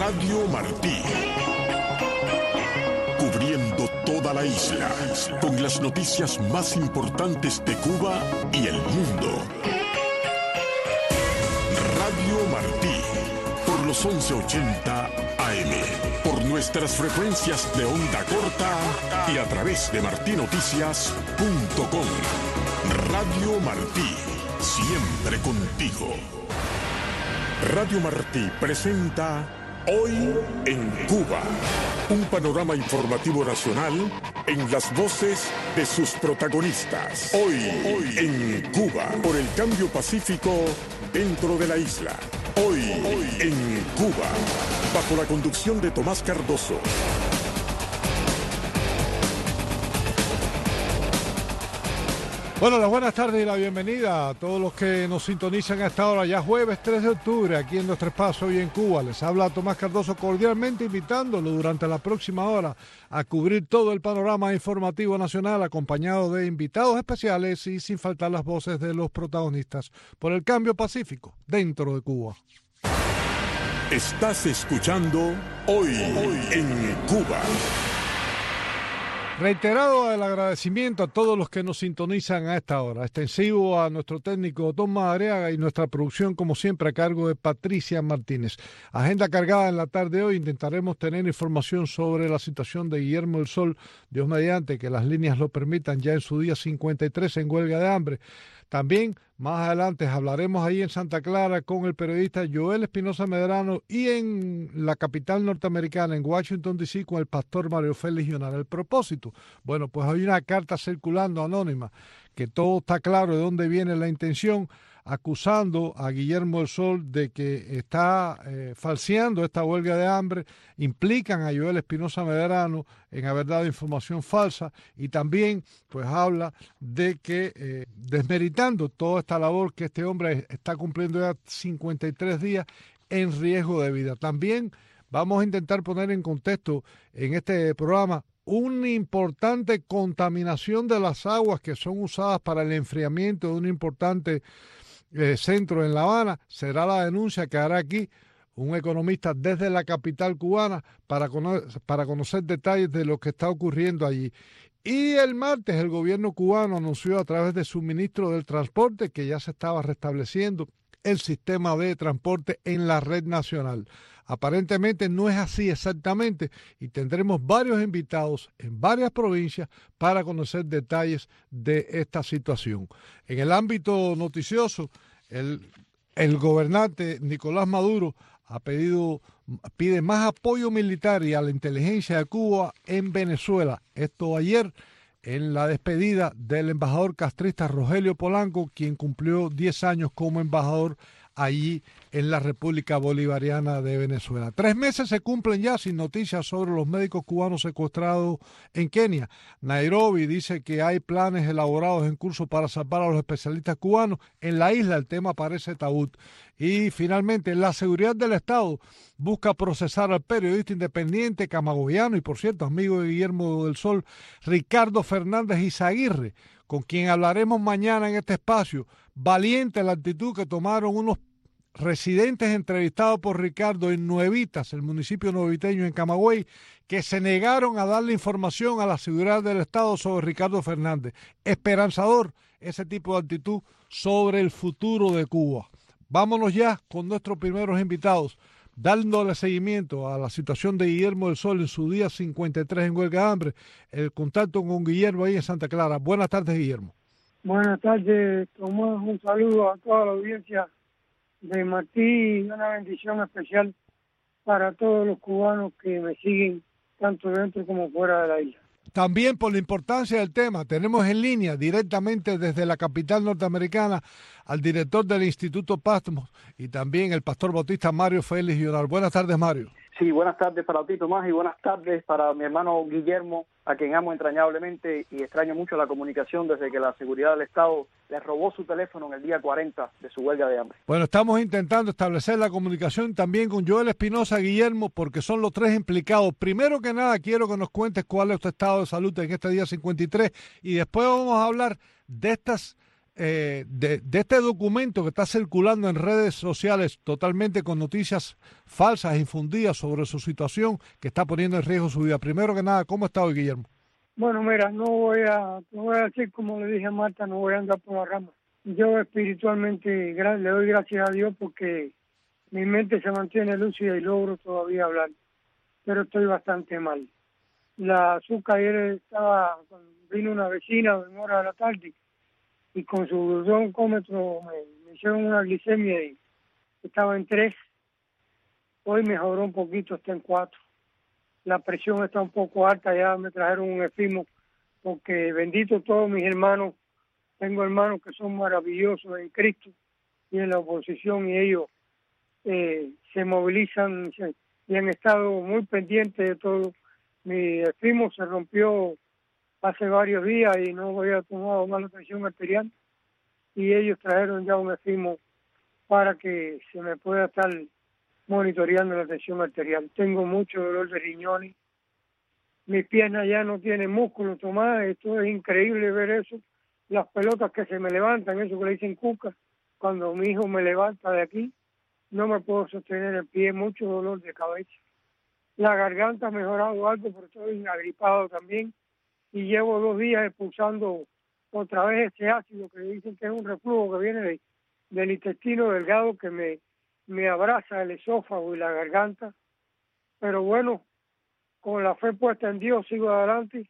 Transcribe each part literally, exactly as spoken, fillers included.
Radio Martí. Cubriendo toda la isla, con las noticias más importantes de Cuba y el mundo. Radio Martí, por los once ochenta A M, por nuestras frecuencias de onda corta y a través de martí noticias punto com. Radio Martí, siempre contigo. Radio Martí presenta Hoy en Cuba, un panorama informativo nacional en las voces de sus protagonistas. Hoy, Hoy en Cuba, por el cambio pacífico dentro de la isla. Hoy, Hoy en Cuba, bajo la conducción de Tomás Cardoso. Bueno, las buenas tardes y la bienvenida a todos los que nos sintonizan a esta hora, ya jueves tres de octubre, aquí en nuestro espacio Hoy en Cuba. Les habla Tomás Cardoso, cordialmente invitándolo durante la próxima hora a cubrir todo el panorama informativo nacional, acompañado de invitados especiales y sin faltar las voces de los protagonistas por el cambio pacífico dentro de Cuba. Estás escuchando Hoy, Hoy en Cuba. Reiterado el agradecimiento a todos los que nos sintonizan a esta hora, extensivo a nuestro técnico Tom Madariaga y nuestra producción, como siempre, a cargo de Patricia Martínez. Agenda cargada en la tarde de hoy, intentaremos tener información sobre la situación de Guillermo del Sol, Dios mediante, que las líneas lo permitan, ya en su día cincuenta y tres en huelga de hambre. También, más adelante, hablaremos ahí en Santa Clara con el periodista Joel Espinosa Medrano y en la capital norteamericana, en Washington, D C, con el pastor Mario Félix Llonar. El propósito, bueno, pues hay una carta circulando anónima, que todo está claro de dónde viene la intención, acusando a Guillermo del Sol de que está eh, falseando esta huelga de hambre, implican a Joel Espinosa Medrano en haber dado información falsa y también pues habla de que eh, desmeritando toda esta labor que este hombre está cumpliendo ya cincuenta y tres días en riesgo de vida. También vamos a intentar poner en contexto en este programa una importante contaminación de las aguas que son usadas para el enfriamiento de un importante Eh, centro en La Habana. Será la denuncia que hará aquí un economista desde la capital cubana para, cono para conocer detalles de lo que está ocurriendo allí. Y el martes el gobierno cubano anunció a través de su ministro del Transporte que ya se estaba restableciendo el sistema de transporte en la red nacional. Aparentemente no es así exactamente y tendremos varios invitados en varias provincias para conocer detalles de esta situación. En el ámbito noticioso, el, el gobernante Nicolás Maduro ha pedido, pide más apoyo militar y a la inteligencia de Cuba en Venezuela. Esto ayer en la despedida del embajador castrista Rogelio Polanco, quien cumplió diez años como embajador allí en la República Bolivariana de Venezuela. Tres meses se cumplen ya sin noticias sobre los médicos cubanos secuestrados en Kenia. Nairobi dice que hay planes elaborados en curso para salvar a los especialistas cubanos. En la isla el tema parece tabú. Y finalmente, la seguridad del Estado busca procesar al periodista independiente camagüeyano y, por cierto, amigo de Guillermo del Sol, Ricardo Fernández Izaguirre, con quien hablaremos mañana en este espacio. Valiente la actitud que tomaron unos residentes entrevistados por Ricardo en Nuevitas, el municipio nueviteño en Camagüey, que se negaron a darle información a la seguridad del Estado sobre Ricardo Fernández. Esperanzador ese tipo de actitud sobre el futuro de Cuba. Vámonos ya con nuestros primeros invitados, dándole seguimiento a la situación de Guillermo del Sol en su día cincuenta y tres en huelga de hambre. El contacto con Guillermo ahí en Santa Clara. Buenas tardes, Guillermo. Buenas tardes, Tomás. Un saludo a toda la audiencia de Martí y una bendición especial para todos los cubanos que me siguen tanto dentro como fuera de la isla. También por la importancia del tema, tenemos en línea directamente desde la capital norteamericana al director del Instituto Patmos y también el pastor bautista Mario Félix Llonar. Buenas tardes, Mario. Sí, buenas tardes para ti, Tomás, y buenas tardes para mi hermano Guillermo, a quien amo entrañablemente y extraño mucho la comunicación desde que la seguridad del Estado le robó su teléfono en el día cuarenta de su huelga de hambre. Bueno, estamos intentando establecer la comunicación también con Joel Espinosa, Guillermo, porque son los tres implicados. Primero que nada, quiero que nos cuentes cuál es tu estado de salud en este día cincuenta y tres y después vamos a hablar de estas eh, de, de este documento que está circulando en redes sociales totalmente con noticias falsas, infundidas sobre su situación, que está poniendo en riesgo su vida. Primero que nada, ¿cómo está hoy, Guillermo? Bueno, mira, no voy a, no voy a decir como le dije a Marta, no voy a andar por la rama. Yo espiritualmente le doy gracias a Dios porque mi mente se mantiene lúcida y logro todavía hablar, pero estoy bastante mal. La azúcar ayer estaba, vino una vecina en hora de la tarde y con su glucómetro me, me hicieron una glicemia y estaba en tres. Hoy mejoró un poquito, está en cuatro. La presión está un poco alta, ya me trajeron un Efimo, porque bendito todos mis hermanos, tengo hermanos que son maravillosos en Cristo y en la oposición, y ellos eh, se movilizan se, y han estado muy pendientes de todo. Mi Efimo se rompió hace varios días y no había tomado más la presión arterial, y ellos trajeron ya un Efimo para que se me pueda estar monitoreando la tensión arterial. Tengo mucho dolor de riñones, mis piernas ya no tienen músculo, Tomás, esto es increíble ver eso, las pelotas que se me levantan, eso que le dicen cuca, cuando mi hijo me levanta de aquí, no me puedo sostener el pie, mucho dolor de cabeza. La garganta ha mejorado algo, pero estoy agripado también, y llevo dos días expulsando otra vez ese ácido que dicen que es un reflujo que viene de, del intestino delgado que me me abraza el esófago y la garganta, pero bueno, con la fe puesta en Dios sigo adelante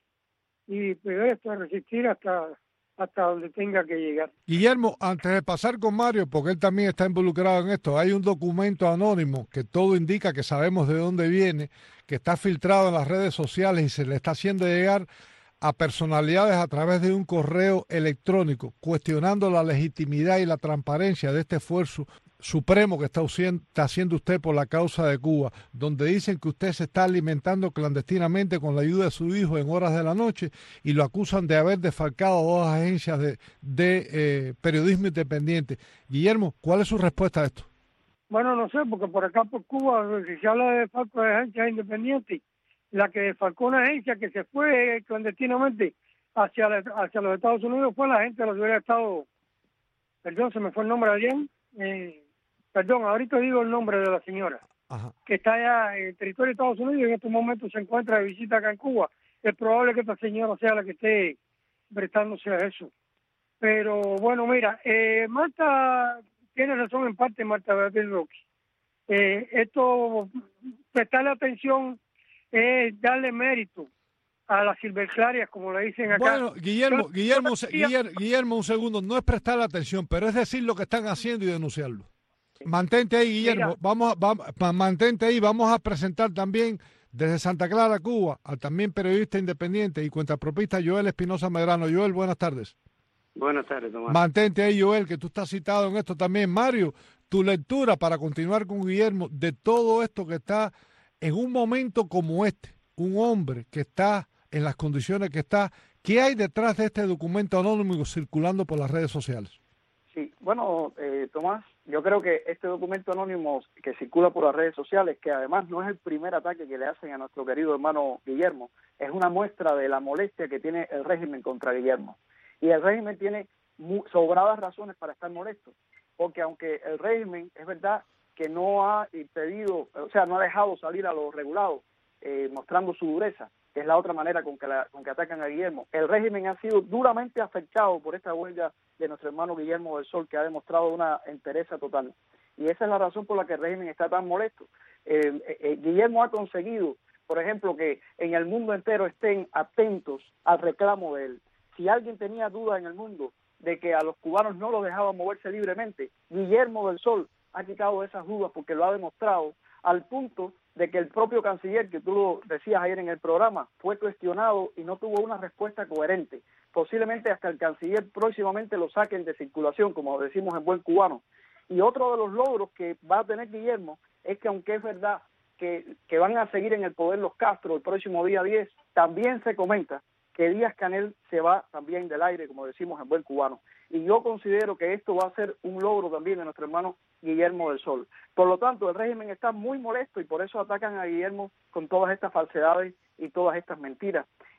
y presto a resistir hasta hasta donde tenga que llegar. Guillermo, antes de pasar con Mario, porque él también está involucrado en esto, hay un documento anónimo que todo indica que sabemos de dónde viene, que está filtrado en las redes sociales y se le está haciendo llegar a personalidades a través de un correo electrónico, cuestionando la legitimidad y la transparencia de este esfuerzo supremo que está haciendo usted por la causa de Cuba, donde dicen que usted se está alimentando clandestinamente con la ayuda de su hijo en horas de la noche y lo acusan de haber defalcado dos agencias de, de eh, periodismo independiente. Guillermo, ¿cuál es su respuesta a esto? Bueno, no sé, porque por acá por Cuba, si se habla de defalco de agencias independientes, la que defalcó una agencia que se fue clandestinamente hacia, la, hacia los Estados Unidos fue la gente de la Seguridad de Estado, perdón, se me fue el nombre de alguien, eh, Perdón, ahorita digo el nombre de la señora, Ajá. que está allá en el territorio de Estados Unidos y en estos momentos se encuentra de visita acá en Cuba. Es probable que esta señora sea la que esté prestándose a eso. Pero bueno, mira, eh, Marta tiene razón en parte, Marta Beatriz Roque. Eh, esto, prestarle atención es darle mérito a las silveclarias, como le dicen acá. Bueno, Guillermo, Guillermo, Guillermo, Guillermo, un segundo, no es prestarle atención, pero es decir lo que están haciendo y denunciarlo. Mantente ahí, Guillermo. Mira. Vamos, a, vamos, mantente ahí. Vamos a presentar también desde Santa Clara, Cuba, al también periodista independiente y cuentapropista Joel Espinosa Medrano. Joel, buenas tardes. Buenas tardes, Tomás. Mantente ahí, Joel, que tú estás citado en esto también. Mario, tu lectura para continuar con Guillermo de todo esto que está en un momento como este, un hombre que está en las condiciones que está. ¿Qué hay detrás de este documento anónimo circulando por las redes sociales? Sí, bueno, eh, Tomás, yo creo que este documento anónimo que circula por las redes sociales, que además no es el primer ataque que le hacen a nuestro querido hermano Guillermo, es una muestra de la molestia que tiene el régimen contra Guillermo. Y el régimen tiene sobradas razones para estar molesto, porque aunque el régimen es verdad que no ha impedido, o sea, no ha dejado salir a los regulados, eh, mostrando su dureza, que es la otra manera con que, la, con que atacan a Guillermo. El régimen ha sido duramente afectado por esta huelga de nuestro hermano Guillermo del Sol, que ha demostrado una entereza total. Y esa es la razón por la que el régimen está tan molesto. Eh, eh, Guillermo ha conseguido, por ejemplo, que en el mundo entero estén atentos al reclamo de él. Si alguien tenía dudas en el mundo de que a los cubanos no los dejaban moverse libremente, Guillermo del Sol ha quitado esas dudas porque lo ha demostrado, al punto de que el propio canciller, que tú lo decías ayer en el programa, fue cuestionado y no tuvo una respuesta coherente. Posiblemente hasta el canciller próximamente lo saquen de circulación, como decimos en buen cubano. Y otro de los logros que va a tener Guillermo es que, aunque es verdad que, que van a seguir en el poder los Castro el próximo día diez, también se comenta que Díaz-Canel se va también del aire, como decimos en buen cubano. Y yo considero que esto va a ser un logro también de nuestro hermano Guillermo del Sol. Por lo tanto, el régimen está muy molesto y por eso atacan a Guillermo con todas estas falsedades y todas estas mentiras.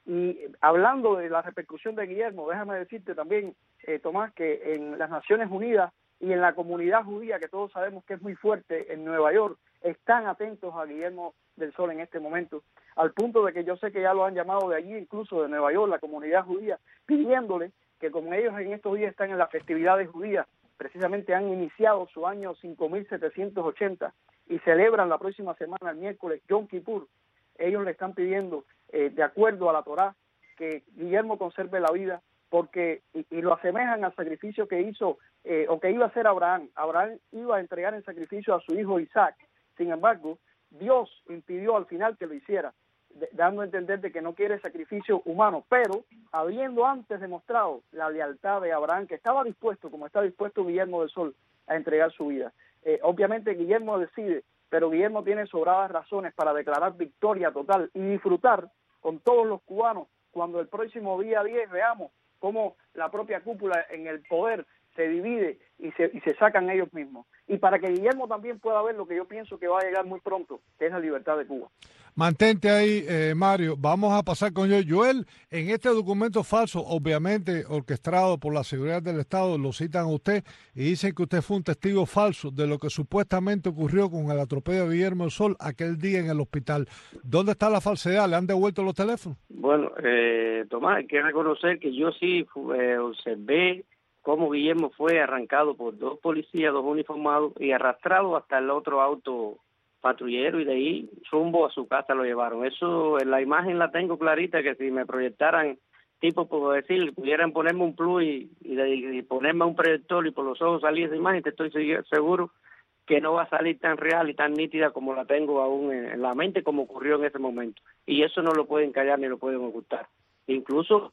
Y hablando de la repercusión de Guillermo, déjame decirte también, eh, Tomás, que en las Naciones Unidas y en la comunidad judía, que todos sabemos que es muy fuerte en Nueva York, están atentos a Guillermo del Sol en este momento, al punto de que yo sé que ya lo han llamado de allí, incluso de Nueva York, la comunidad judía, pidiéndole que como ellos en estos días están en las festividades judías, precisamente han iniciado su año cinco mil setecientos ochenta y celebran la próxima semana, el miércoles, Yom Kippur, ellos le están pidiendo, eh, de acuerdo a la Torá, que Guillermo conserve la vida, porque y, y lo asemejan al sacrificio que hizo eh, o que iba a hacer Abraham. Abraham iba a entregar en sacrificio a su hijo Isaac. Sin embargo, Dios impidió al final que lo hiciera, de, dando a entender de que no quiere sacrificio humano, pero habiendo antes demostrado la lealtad de Abraham, que estaba dispuesto, como está dispuesto Guillermo del Sol, a entregar su vida. Eh, obviamente Guillermo decide, pero Guillermo tiene sobradas razones para declarar victoria total y disfrutar con todos los cubanos cuando el próximo día diez veamos cómo la propia cúpula en el poder se divide y se, y se sacan ellos mismos. Y para que Guillermo también pueda ver lo que yo pienso que va a llegar muy pronto, que es la libertad de Cuba. Mantente ahí, eh, Mario. Vamos a pasar con Joel. Joel, en este documento falso, obviamente orquestado por la seguridad del Estado, lo citan a usted y dicen que usted fue un testigo falso de lo que supuestamente ocurrió con el atropello de Guillermo del Sol aquel día en el hospital. ¿Dónde está la falsedad? ¿Le han devuelto los teléfonos? Bueno, eh, Tomás, hay que reconocer que yo sí eh, observé cómo Guillermo fue arrancado por dos policías, dos uniformados, y arrastrado hasta el otro auto patrullero, y de ahí rumbo a su casa lo llevaron. Eso, en la imagen la tengo clarita, que si me proyectaran, tipo, por decir, pudieran ponerme un plus y, y, de, y ponerme un proyector y por los ojos salir esa imagen, te estoy seguro que no va a salir tan real y tan nítida como la tengo aún en, en la mente, como ocurrió en ese momento. Y eso no lo pueden callar ni lo pueden ocultar. Incluso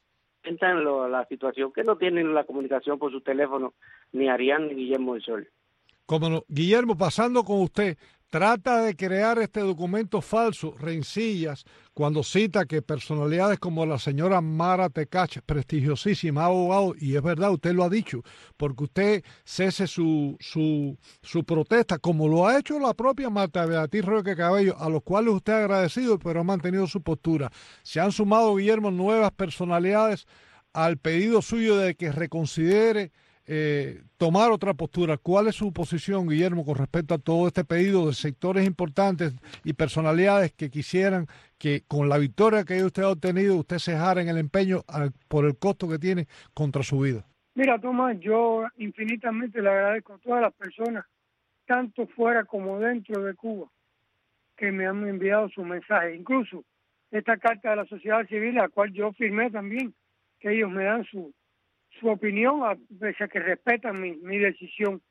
en lo, la situación que no tienen la comunicación por su teléfono ni Arián ni Guillermo del Sol. Como no, Guillermo, pasando con usted, trata de crear este documento falso, rencillas, cuando cita que personalidades como la señora Mara Tecach, prestigiosísima abogado, y es verdad, usted lo ha dicho, porque usted cese su, su, su protesta, como lo ha hecho la propia Marta Beatriz Roque Cabello, a los cuales usted ha agradecido, pero ha mantenido su postura. Se han sumado, Guillermo, nuevas personalidades al pedido suyo de que reconsidere Eh, tomar otra postura. ¿Cuál es su posición, Guillermo, con respecto a todo este pedido de sectores importantes y personalidades que quisieran que con la victoria que usted ha obtenido, usted cejara en el empeño al, por el costo que tiene contra su vida? Mira, Tomás, yo infinitamente le agradezco a todas las personas, tanto fuera como dentro de Cuba, que me han enviado su mensaje. Incluso esta carta de la sociedad civil, la cual yo firmé también, que ellos me dan su su opinión, a pesar que respetan mi, mi decisión,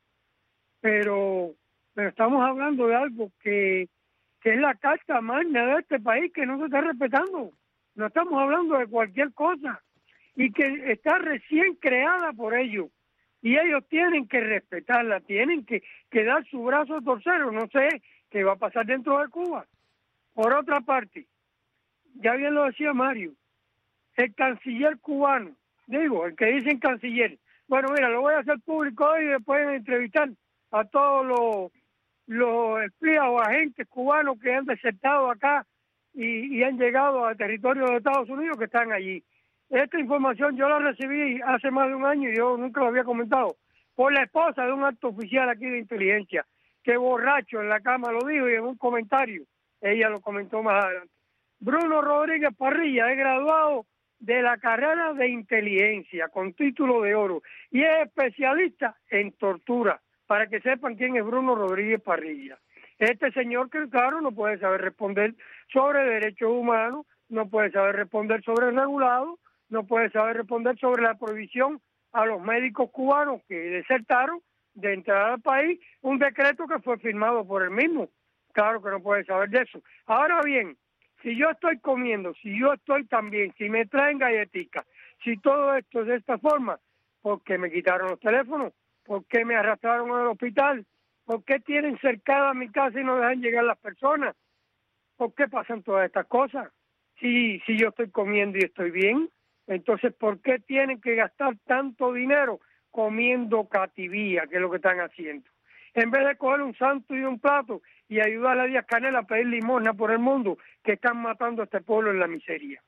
pero pero estamos hablando de algo que, que es la carta magna de este país, que no se está respetando. No estamos hablando de cualquier cosa, y que está recién creada por ellos, y ellos tienen que respetarla, tienen que, que dar su brazo a torcer. No sé qué va a pasar dentro de Cuba. Por otra parte, ya bien lo decía Mario, el canciller cubano, digo, el que dicen canciller. Bueno, mira, lo voy a hacer público hoy y después entrevistar a todos los, los espías o agentes cubanos que han desertado acá y, y han llegado al territorio de Estados Unidos, que están allí. Esta información yo la recibí hace más de un año y yo nunca lo había comentado, por la esposa de un alto oficial aquí de inteligencia, que borracho en la cama lo dijo, y en un comentario ella lo comentó más adelante. Bruno Rodríguez Parrilla es graduado de la carrera de inteligencia con título de oro y es especialista en tortura, para que sepan quién es Bruno Rodríguez Parrilla. Este señor que, claro, no puede saber responder sobre derechos humanos, no puede saber responder sobre el regulado, no puede saber responder sobre la prohibición a los médicos cubanos que desertaron de entrar al país, un decreto que fue firmado por él mismo. Claro que no puede saber de eso. Ahora bien, si yo estoy comiendo, si yo estoy también, si me traen galletitas, si todo esto es de esta forma, ¿por qué me quitaron los teléfonos? ¿Por qué me arrastraron al hospital? ¿Por qué tienen cercada mi casa y no dejan llegar las personas? ¿Por qué pasan todas estas cosas? Si, si yo estoy comiendo y estoy bien, entonces ¿por qué tienen que gastar tanto dinero comiendo cativía, que es lo que están haciendo? En vez de coger un santo y un plato y ayudar a Díaz Canel a pedir limosna por el mundo, que están matando a este pueblo en la miseria.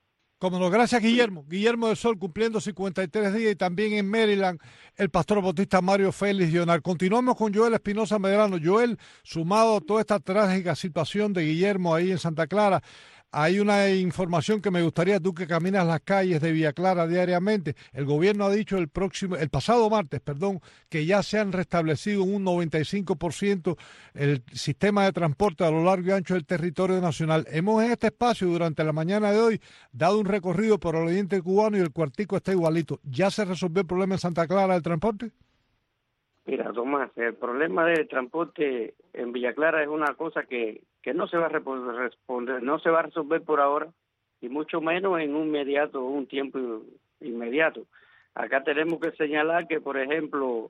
Como no, gracias Guillermo. Guillermo del Sol cumpliendo cincuenta y tres días y también en Maryland el pastor bautista Mario Félix Leonard. Continuamos con Joel Espinosa Medrano. Joel, sumado a toda esta trágica situación de Guillermo ahí en Santa Clara, hay una información que me gustaría, tú que caminas las calles de Villa Clara diariamente. El gobierno ha dicho el próximo, el pasado martes, perdón, que ya se han restablecido en un noventa y cinco por ciento el sistema de transporte a lo largo y ancho del territorio nacional. Hemos en este espacio durante la mañana de hoy dado un recorrido por el oriente cubano y el cuartico está igualito. ¿Ya se resolvió el problema en Santa Clara del transporte? Mira, Tomás, el problema del transporte en Villa Clara es una cosa que, que no se va a responder, no se va a resolver por ahora, y mucho menos en un inmediato, un tiempo inmediato. Acá tenemos que señalar que, por ejemplo,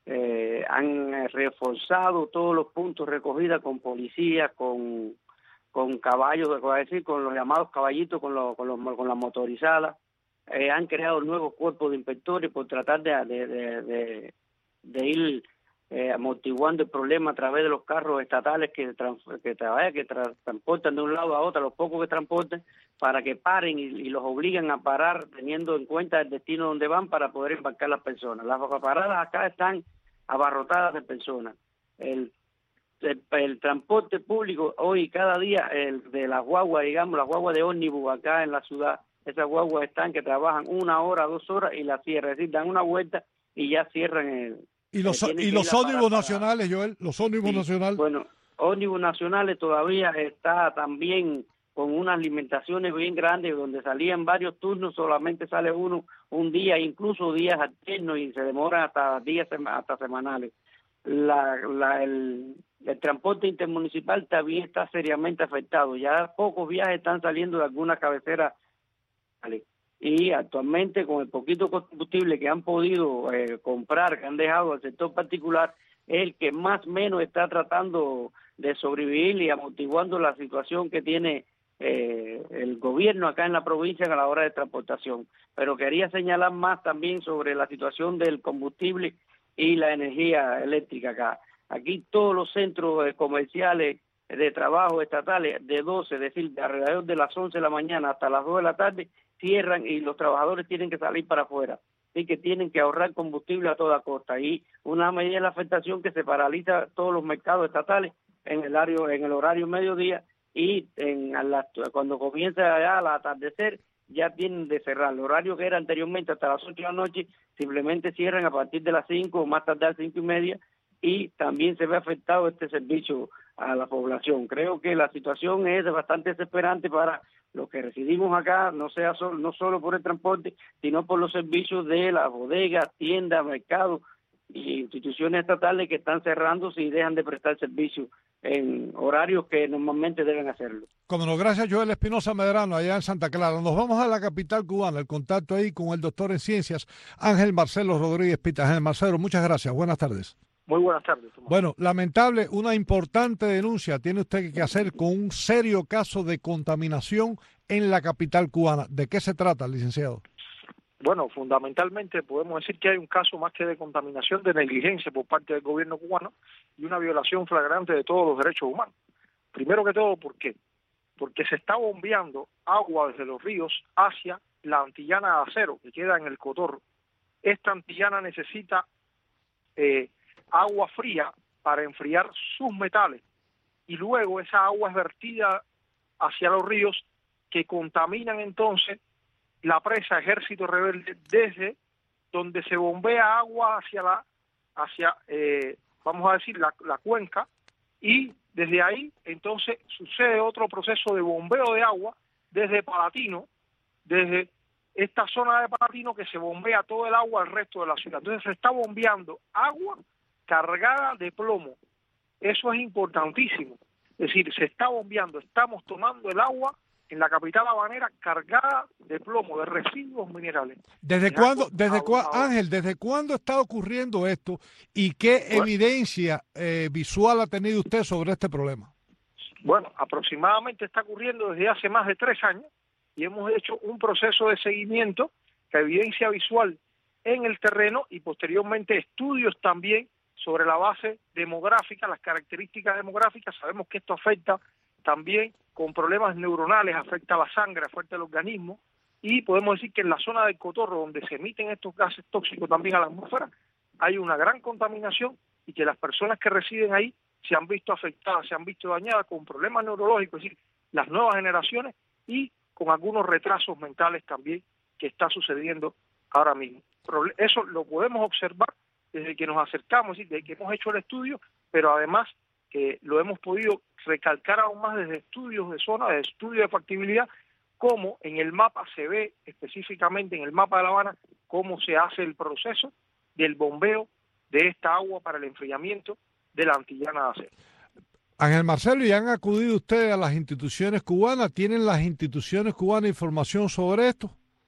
eh, han reforzado todos los puntos recogidos con policías, con, con caballos, voy a decir, con los llamados caballitos, con, los, con, los, con las motorizadas. Eh, han creado nuevos cuerpos de inspectores por tratar de, de, de, de de ir eh, amortiguando el problema a través de los carros estatales que trans, que, tra, que tra, transportan de un lado a otro, los pocos que transporten, para que paren y, y los obligan a parar teniendo en cuenta el destino donde van para poder embarcar las personas. Las paradas acá están abarrotadas de personas. El, el, el transporte público hoy, cada día, el de las guaguas, digamos, las guaguas de ómnibus acá en la ciudad, esas guaguas están que trabajan una hora, dos horas y las cierran, es decir, dan una vuelta y ya cierran el... ¿Y los, eh, y los ómnibus para, nacionales, Joel? ¿Los ómnibus sí, nacionales? Bueno, ómnibus nacionales todavía está también con unas limitaciones bien grandes, donde salían varios turnos, solamente sale uno un día, incluso días alternos, y se demoran hasta días hasta semanales. La, la, el, el transporte intermunicipal también está seriamente afectado. Ya pocos viajes están saliendo de alguna cabecera. ¿Vale? Y actualmente con el poquito combustible que han podido eh, comprar, que han dejado al sector particular, es el que más o menos está tratando de sobrevivir y amortiguando la situación que tiene eh, el gobierno acá en la provincia a la hora de transportación. Pero quería señalar más también sobre la situación del combustible y la energía eléctrica acá. Aquí todos los centros eh, comerciales de trabajo estatales de doce, es decir, de alrededor de las once de la mañana hasta las dos de la tarde, cierran y los trabajadores tienen que salir para afuera, así que tienen que ahorrar combustible a toda costa. Y una medida de la afectación que se paraliza todos los mercados estatales en el horario, en el horario mediodía, y en la, cuando comienza ya al atardecer ya tienen de cerrar. El horario que era anteriormente hasta las ocho de la noche simplemente cierran a partir de las cinco o más tarde a las cinco y media, y también se ve afectado este servicio a la población. Creo que la situación es bastante desesperante para los que residimos acá, no sea solo, no solo por el transporte, sino por los servicios de las bodegas, tiendas, mercados y instituciones estatales que están cerrando si dejan de prestar servicio en horarios que normalmente deben hacerlo. Como no, gracias Joel Espinosa Medrano, allá en Santa Clara. Nos vamos a la capital cubana, el contacto ahí con el doctor en ciencias, Ángel Marcelo Rodríguez Pita. Ángel Marcelo, muchas gracias, buenas tardes. Muy buenas tardes, Tomás. Bueno, lamentable, una importante denuncia tiene usted que hacer con un serio caso de contaminación en la capital cubana. ¿De qué se trata, licenciado? Bueno, fundamentalmente podemos decir que hay un caso más que de contaminación, de negligencia por parte del gobierno cubano y una violación flagrante de todos los derechos humanos. Primero que todo, ¿por qué? Porque se está bombeando agua desde los ríos hacia la antillana de acero que queda en el Cotorro. Esta antillana necesita eh, agua fría para enfriar sus metales y luego esa agua es vertida hacia los ríos que contaminan entonces la presa Ejército Rebelde desde donde se bombea agua hacia la hacia eh, vamos a decir la, la cuenca, y desde ahí entonces sucede otro proceso de bombeo de agua desde Palatino, desde esta zona de Palatino, que se bombea todo el agua al resto de la ciudad. Entonces se está bombeando agua cargada de plomo. Eso es importantísimo. Es decir, se está bombeando, estamos tomando el agua en la capital habanera cargada de plomo, de residuos minerales. ¿Desde es cuándo, algo desde cua, abrumador. Ángel, desde cuándo está ocurriendo esto y qué Bueno, evidencia eh, visual ha tenido usted sobre este problema? Bueno, aproximadamente está ocurriendo desde hace más de tres años y hemos hecho un proceso de seguimiento que evidencia visual en el terreno y posteriormente estudios también sobre la base demográfica, las características demográficas. Sabemos que esto afecta también con problemas neuronales, afecta a la sangre, afecta al organismo, y podemos decir que en la zona del Cotorro, donde se emiten estos gases tóxicos también a la atmósfera, hay una gran contaminación y que las personas que residen ahí se han visto afectadas, se han visto dañadas con problemas neurológicos, es decir, las nuevas generaciones y con algunos retrasos mentales también que está sucediendo ahora mismo. Eso lo podemos observar desde que nos acercamos, es decir, desde que hemos hecho el estudio, pero además que lo hemos podido recalcar aún más desde estudios de zona, de estudios de factibilidad, cómo en el mapa se ve específicamente, en el mapa de La Habana, cómo se hace el proceso del bombeo de esta agua para el enfriamiento de la antillana de acero. Ángel Marcelo, ¿y han acudido ustedes a las instituciones cubanas? ¿Tienen las instituciones cubanas información sobre esto?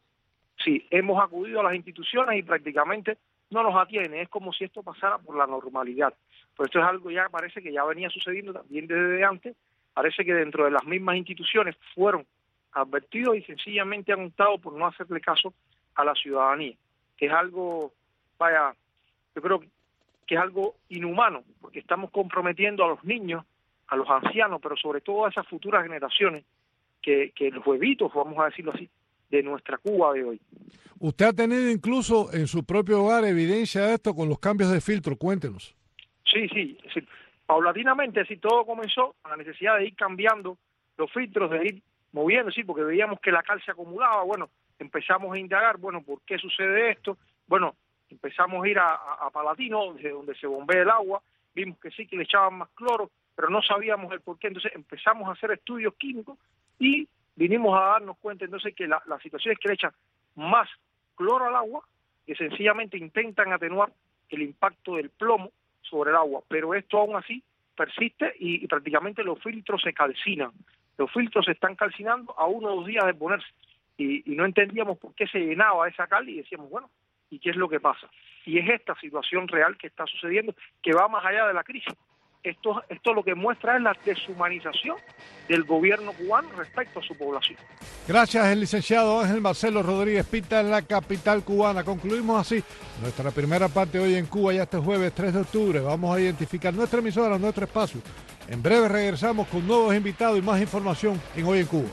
Sí, hemos acudido a las instituciones y prácticamente no nos atienden. Es como si esto pasara por la normalidad. Pero esto es algo ya parece que ya venía sucediendo también desde antes. Parece que dentro de las mismas instituciones fueron advertidos y sencillamente han optado por no hacerle caso a la ciudadanía, que es algo, vaya, yo creo que es algo inhumano, porque estamos comprometiendo a los niños, a los ancianos, pero sobre todo a esas futuras generaciones, que, que los huevitos, vamos a decirlo así, de nuestra Cuba de hoy. Usted ha tenido incluso en su propio hogar evidencia de esto con los cambios de filtro, cuéntenos. Sí, sí, es decir, paulatinamente, es decir, todo comenzó con la necesidad de ir cambiando los filtros, de ir moviendo, sí, porque veíamos que la cal se acumulaba, bueno, empezamos a indagar, bueno, ¿por qué sucede esto? Bueno, empezamos a ir a, a, a Palatino, desde donde se bombea el agua, vimos que sí, que le echaban más cloro, pero no sabíamos el por qué, entonces empezamos a hacer estudios químicos y vinimos a darnos cuenta entonces que la, la situación es que le echan más cloro al agua, que sencillamente intentan atenuar el impacto del plomo sobre el agua, pero esto aún así persiste y, y prácticamente los filtros se calcinan. Los filtros se están calcinando a uno o dos días de ponerse y, y no entendíamos por qué se llenaba esa cal y decíamos, bueno, ¿y qué es lo que pasa? Y es esta situación real que está sucediendo, que va más allá de la crisis. Esto, esto lo que muestra es la deshumanización del gobierno cubano respecto a su población. Gracias, el licenciado Ángel Marcelo Rodríguez Pita en la capital cubana. Concluimos así nuestra primera parte hoy en Cuba, ya este jueves tres de octubre. Vamos a identificar nuestra emisora, nuestro espacio. En breve regresamos con nuevos invitados y más información en Hoy en Cuba.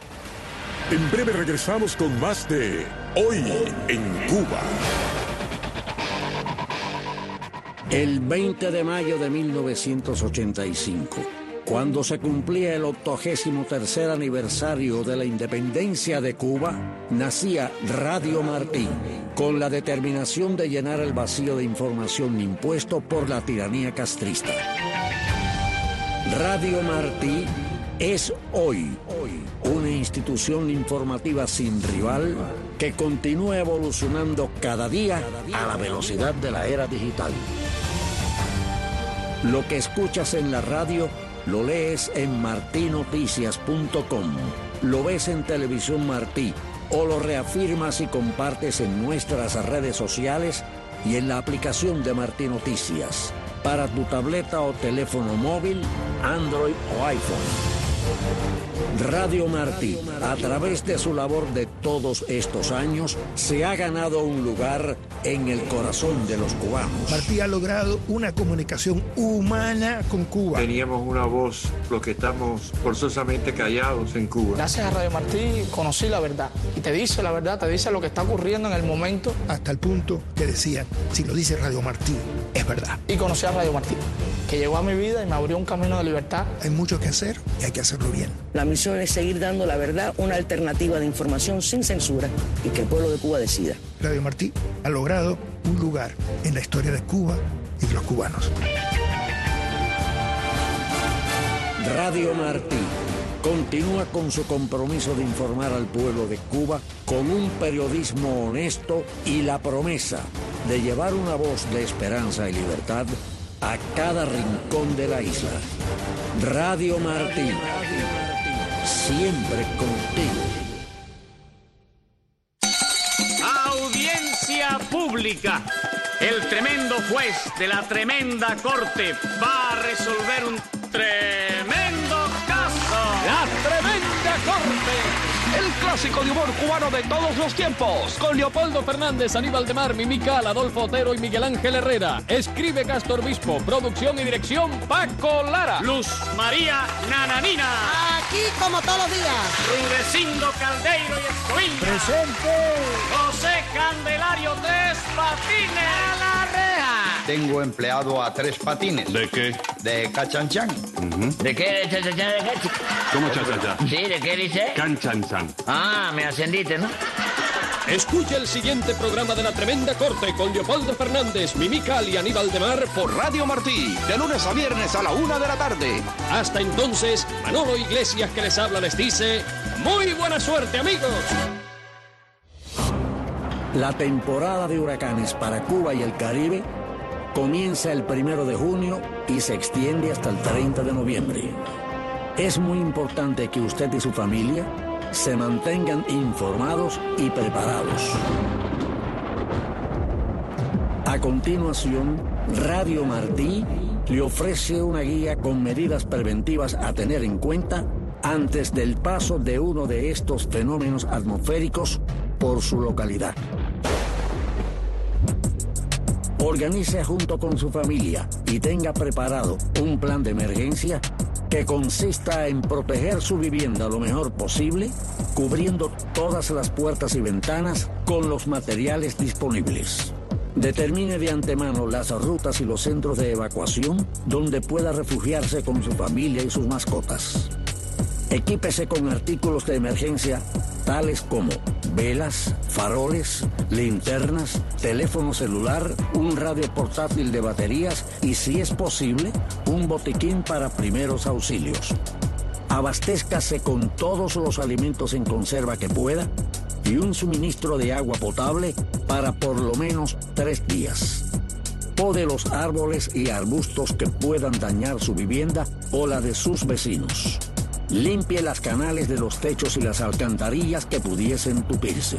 En breve regresamos con más de Hoy en Cuba. El veinte de mayo de mil novecientos ochenta y cinco, cuando se cumplía el octogésimo tercer aniversario de la independencia de Cuba, nacía Radio Martí, con la determinación de llenar el vacío de información impuesto por la tiranía castrista. Radio Martí es hoy, hoy una institución informativa sin rival que continúa evolucionando cada día a la velocidad de la era digital. Lo que escuchas en la radio, lo lees en martí noticias punto com, lo ves en Televisión Martí o lo reafirmas y compartes en nuestras redes sociales y en la aplicación de Martí Noticias para tu tableta o teléfono móvil, Android o iPhone. Radio Martí, a través de su labor de todos estos años, se ha ganado un lugar en el corazón de los cubanos. Martí ha logrado una comunicación humana con Cuba. Teníamos una voz, los que estamos forzosamente callados en Cuba. Gracias a Radio Martí conocí la verdad. Y te dice la verdad, te dice lo que está ocurriendo en el momento. Hasta el punto que decían, si lo dice Radio Martí, es verdad. Y conocí a Radio Martí, que llegó a mi vida y me abrió un camino de libertad. Hay mucho que hacer y hay que hacerlo bien. La misión es seguir dando la verdad, una alternativa de información sin censura y que el pueblo de Cuba decida. Radio Martí ha logrado un lugar en la historia de Cuba y de los cubanos. Radio Martí continúa con su compromiso de informar al pueblo de Cuba con un periodismo honesto y la promesa de llevar una voz de esperanza y libertad a cada rincón de la isla. Radio Martí, siempre contigo. Audiencia pública. El tremendo juez de la tremenda corte va a resolver un tremendo caso. La tremenda corte. El clásico de humor cubano de todos los tiempos. Con Leopoldo Fernández, Aníbal de Mar, Mimical, Adolfo Otero y Miguel Ángel Herrera. Escribe Castor Bispo. Producción y dirección Paco Lara. Luz María Nananina. aquí como todos los días. Rudecindo Caldeiro y Escoviña. Presente. José Candelario Tres Patines. A la reja. Tengo empleado a Tres Patines. ¿De qué? De Cachanchan. Uh-huh. ¿De qué? ¿De qué? ¿De qué? ¿Cómo chachachá? Sí, ¿de qué dice? Canchanchan. Ah, me ascendiste, ¿no? Escucha el siguiente programa de La Tremenda Corte con Leopoldo Fernández, Mimical y Aníbal de Mar por Radio Martí, de lunes a viernes a la una de la tarde. Hasta entonces, Manolo Iglesias que les habla les dice, ¡muy buena suerte, amigos! La temporada de huracanes para Cuba y el Caribe comienza el primero de junio y se extiende hasta el treinta de noviembre. Es muy importante que usted y su familia se mantengan informados y preparados. A continuación, Radio Martí le ofrece una guía con medidas preventivas a tener en cuenta antes del paso de uno de estos fenómenos atmosféricos por su localidad. Organice junto con su familia y tenga preparado un plan de emergencia que consista en proteger su vivienda lo mejor posible, cubriendo todas las puertas y ventanas con los materiales disponibles. Determine de antemano las rutas y los centros de evacuación donde pueda refugiarse con su familia y sus mascotas. Equípese con artículos de emergencia tales como velas, faroles, linternas, teléfono celular, un radio portátil de baterías y, si es posible, un botiquín para primeros auxilios. Abastézcase con todos los alimentos en conserva que pueda y un suministro de agua potable para por lo menos tres días. Pode los árboles y arbustos que puedan dañar su vivienda o la de sus vecinos. Limpie las canales de los techos y las alcantarillas que pudiesen tupirse.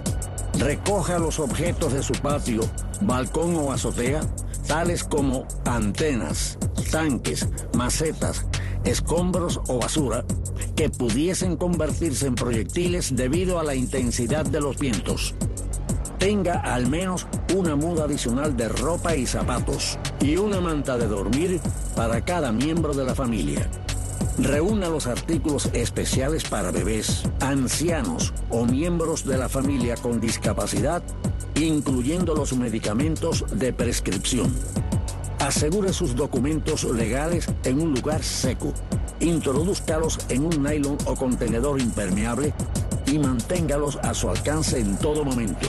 Recoja los objetos de su patio, balcón o azotea, tales como antenas, tanques, macetas, escombros o basura, que pudiesen convertirse en proyectiles debido a la intensidad de los vientos. Tenga al menos una muda adicional de ropa y zapatos y una manta de dormir para cada miembro de la familia. Reúna los artículos especiales para bebés, ancianos o miembros de la familia con discapacidad, incluyendo los medicamentos de prescripción. Asegure sus documentos legales en un lugar seco. Introdúzcalos en un nylon o contenedor impermeable y manténgalos a su alcance en todo momento.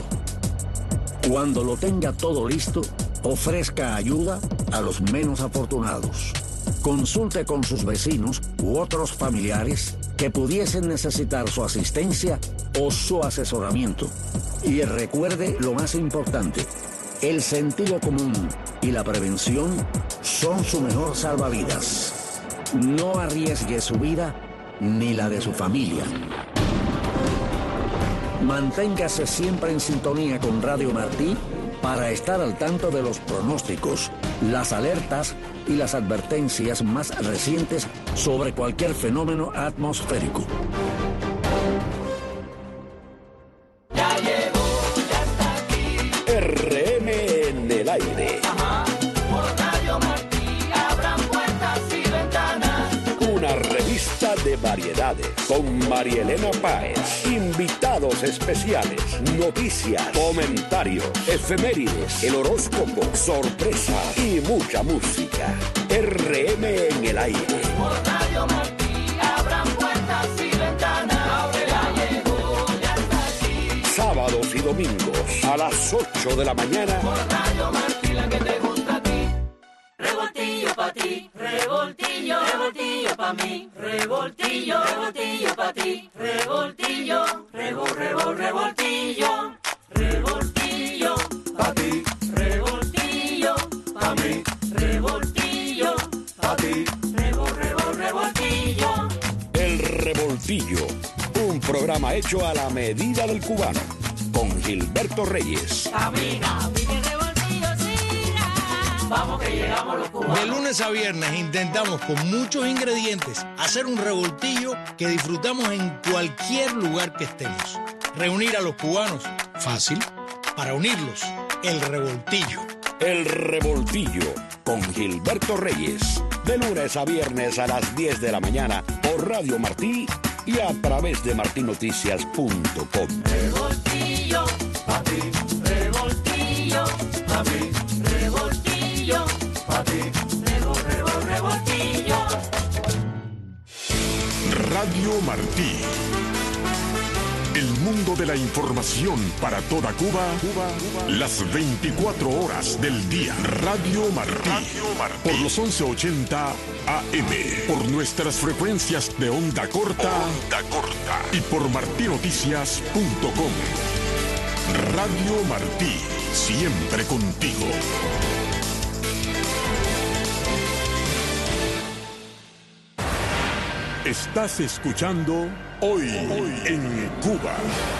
Cuando lo tenga todo listo, ofrezca ayuda a los menos afortunados. Consulte con sus vecinos u otros familiares que pudiesen necesitar su asistencia o su asesoramiento. Y recuerde lo más importante, el sentido común y la prevención son su mejor salvavidas. No arriesgue su vida ni la de su familia. Manténgase siempre en sintonía con Radio Martí para estar al tanto de los pronósticos, las alertas y las advertencias más recientes sobre cualquier fenómeno atmosférico. Ya llegó, ya está aquí. R M en el aire. Ajá. Por Radio Martí abran puertas y ventanas. Una revista de variedades con María Elena Páez. Invitados especiales, noticias, comentarios, efemérides, el horóscopo, sorpresas y mucha música. R M en el aire. Por Radio Martí abran puertas y ventanas. Ya llegó, ya está aquí. Sábados y domingos a las ocho de la mañana. Por Radio Martí, la que te gusta a ti. Revoltillo pa' ti, revoltillo, revoltillo pa' mí, revoltillo, revoltillo pa' ti, revoltillo, revol, revol, revoltillo, revoltillo pa' ti, revoltillo pa' mí, revoltillo pa' ti, revol, revol, revoltillo. El Revoltillo, un programa hecho a la medida del cubano, con Gilberto Reyes. Camina, pique revoltillo, siga. Vamos que llegamos los cubanos. De lunes a viernes intentamos con muchos ingredientes hacer un revoltillo que disfrutamos en cualquier lugar que estemos. Reunir a los cubanos, fácil. Para unirlos, el revoltillo. El Revoltillo, con Gilberto Reyes. de lunes a viernes a las diez de la mañana por Radio Martí y a través de martí noticias punto com. Revoltillo, papi, revoltillo, papi, revoltillo, papi, revol, revol, revoltillo. Radio Martí. El mundo de la información para toda Cuba, Cuba, Cuba, las veinticuatro horas del día. Radio Martí. Radio Martí. Por los once ochenta A M. Por nuestras frecuencias de onda corta. Onda corta. Y por martí noticias punto com. Radio Martí. Siempre contigo. Estás escuchando Hoy, Hoy en Cuba.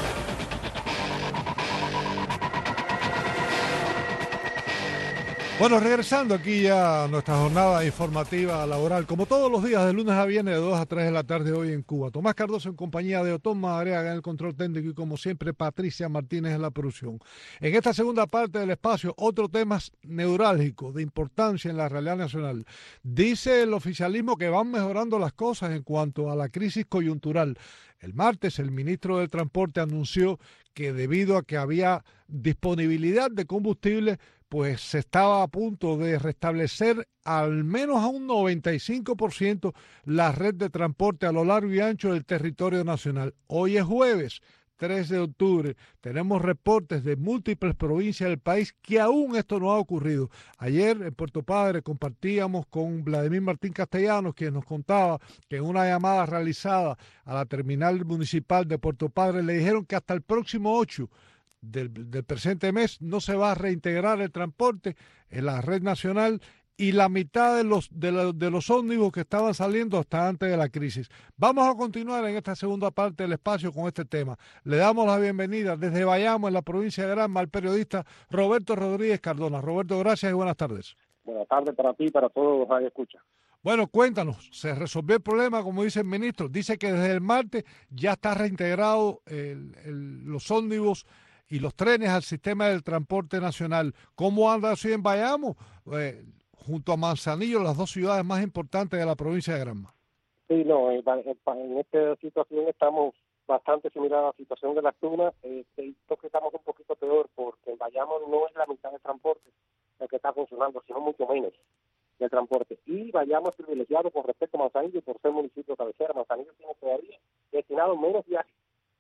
Bueno, regresando aquí ya a nuestra jornada informativa laboral, como todos los días, de lunes a viernes, de dos a tres de la tarde hoy en Cuba. Tomás Cardoso en compañía de Otón Madariaga en el control técnico y, como siempre, Patricia Martínez en la producción. En esta segunda parte del espacio, otro tema neurálgico de importancia en la realidad nacional. Dice el oficialismo que van mejorando las cosas en cuanto a la crisis coyuntural. El martes, el ministro del Transporte anunció que debido a que había disponibilidad de combustible, pues se estaba a punto de restablecer al menos a un noventa y cinco por ciento la red de transporte a lo largo y ancho del territorio nacional. Hoy es jueves, tres de octubre. Tenemos reportes de múltiples provincias del país que aún esto no ha ocurrido. Ayer en Puerto Padre compartíamos con Vladimir Martín Castellanos, quien nos contaba que en una llamada realizada a la terminal municipal de Puerto Padre le dijeron que hasta el próximo ocho Del, del presente mes no se va a reintegrar el transporte en la red nacional y la mitad de los de, la, de los ómnibus que estaban saliendo hasta antes de la crisis. Vamos a continuar en esta segunda parte del espacio con este tema. Le damos la bienvenida desde Bayamo, en la provincia de Granma, al periodista Roberto Rodríguez Cardona. Roberto, gracias y buenas tardes. Buenas tardes para ti y para todos los que escuchan. Bueno, cuéntanos, ¿se resolvió el problema, como dice el ministro? Dice que desde el martes ya está reintegrado el, el, los ómnibus y los trenes al sistema del transporte nacional. ¿Cómo anda así en Bayamo? Eh, junto a Manzanillo, las dos ciudades más importantes de la provincia de Granma. Sí, no, en, en esta situación estamos bastante similar a la situación de las Tunas. Eh, creo que estamos un poquito peor porque en Bayamo no es la mitad del transporte el que está funcionando, sino mucho menos del transporte. Y Bayamo es privilegiado con respecto a Manzanillo por ser municipio cabecera. Manzanillo tiene todavía destinado menos viajes.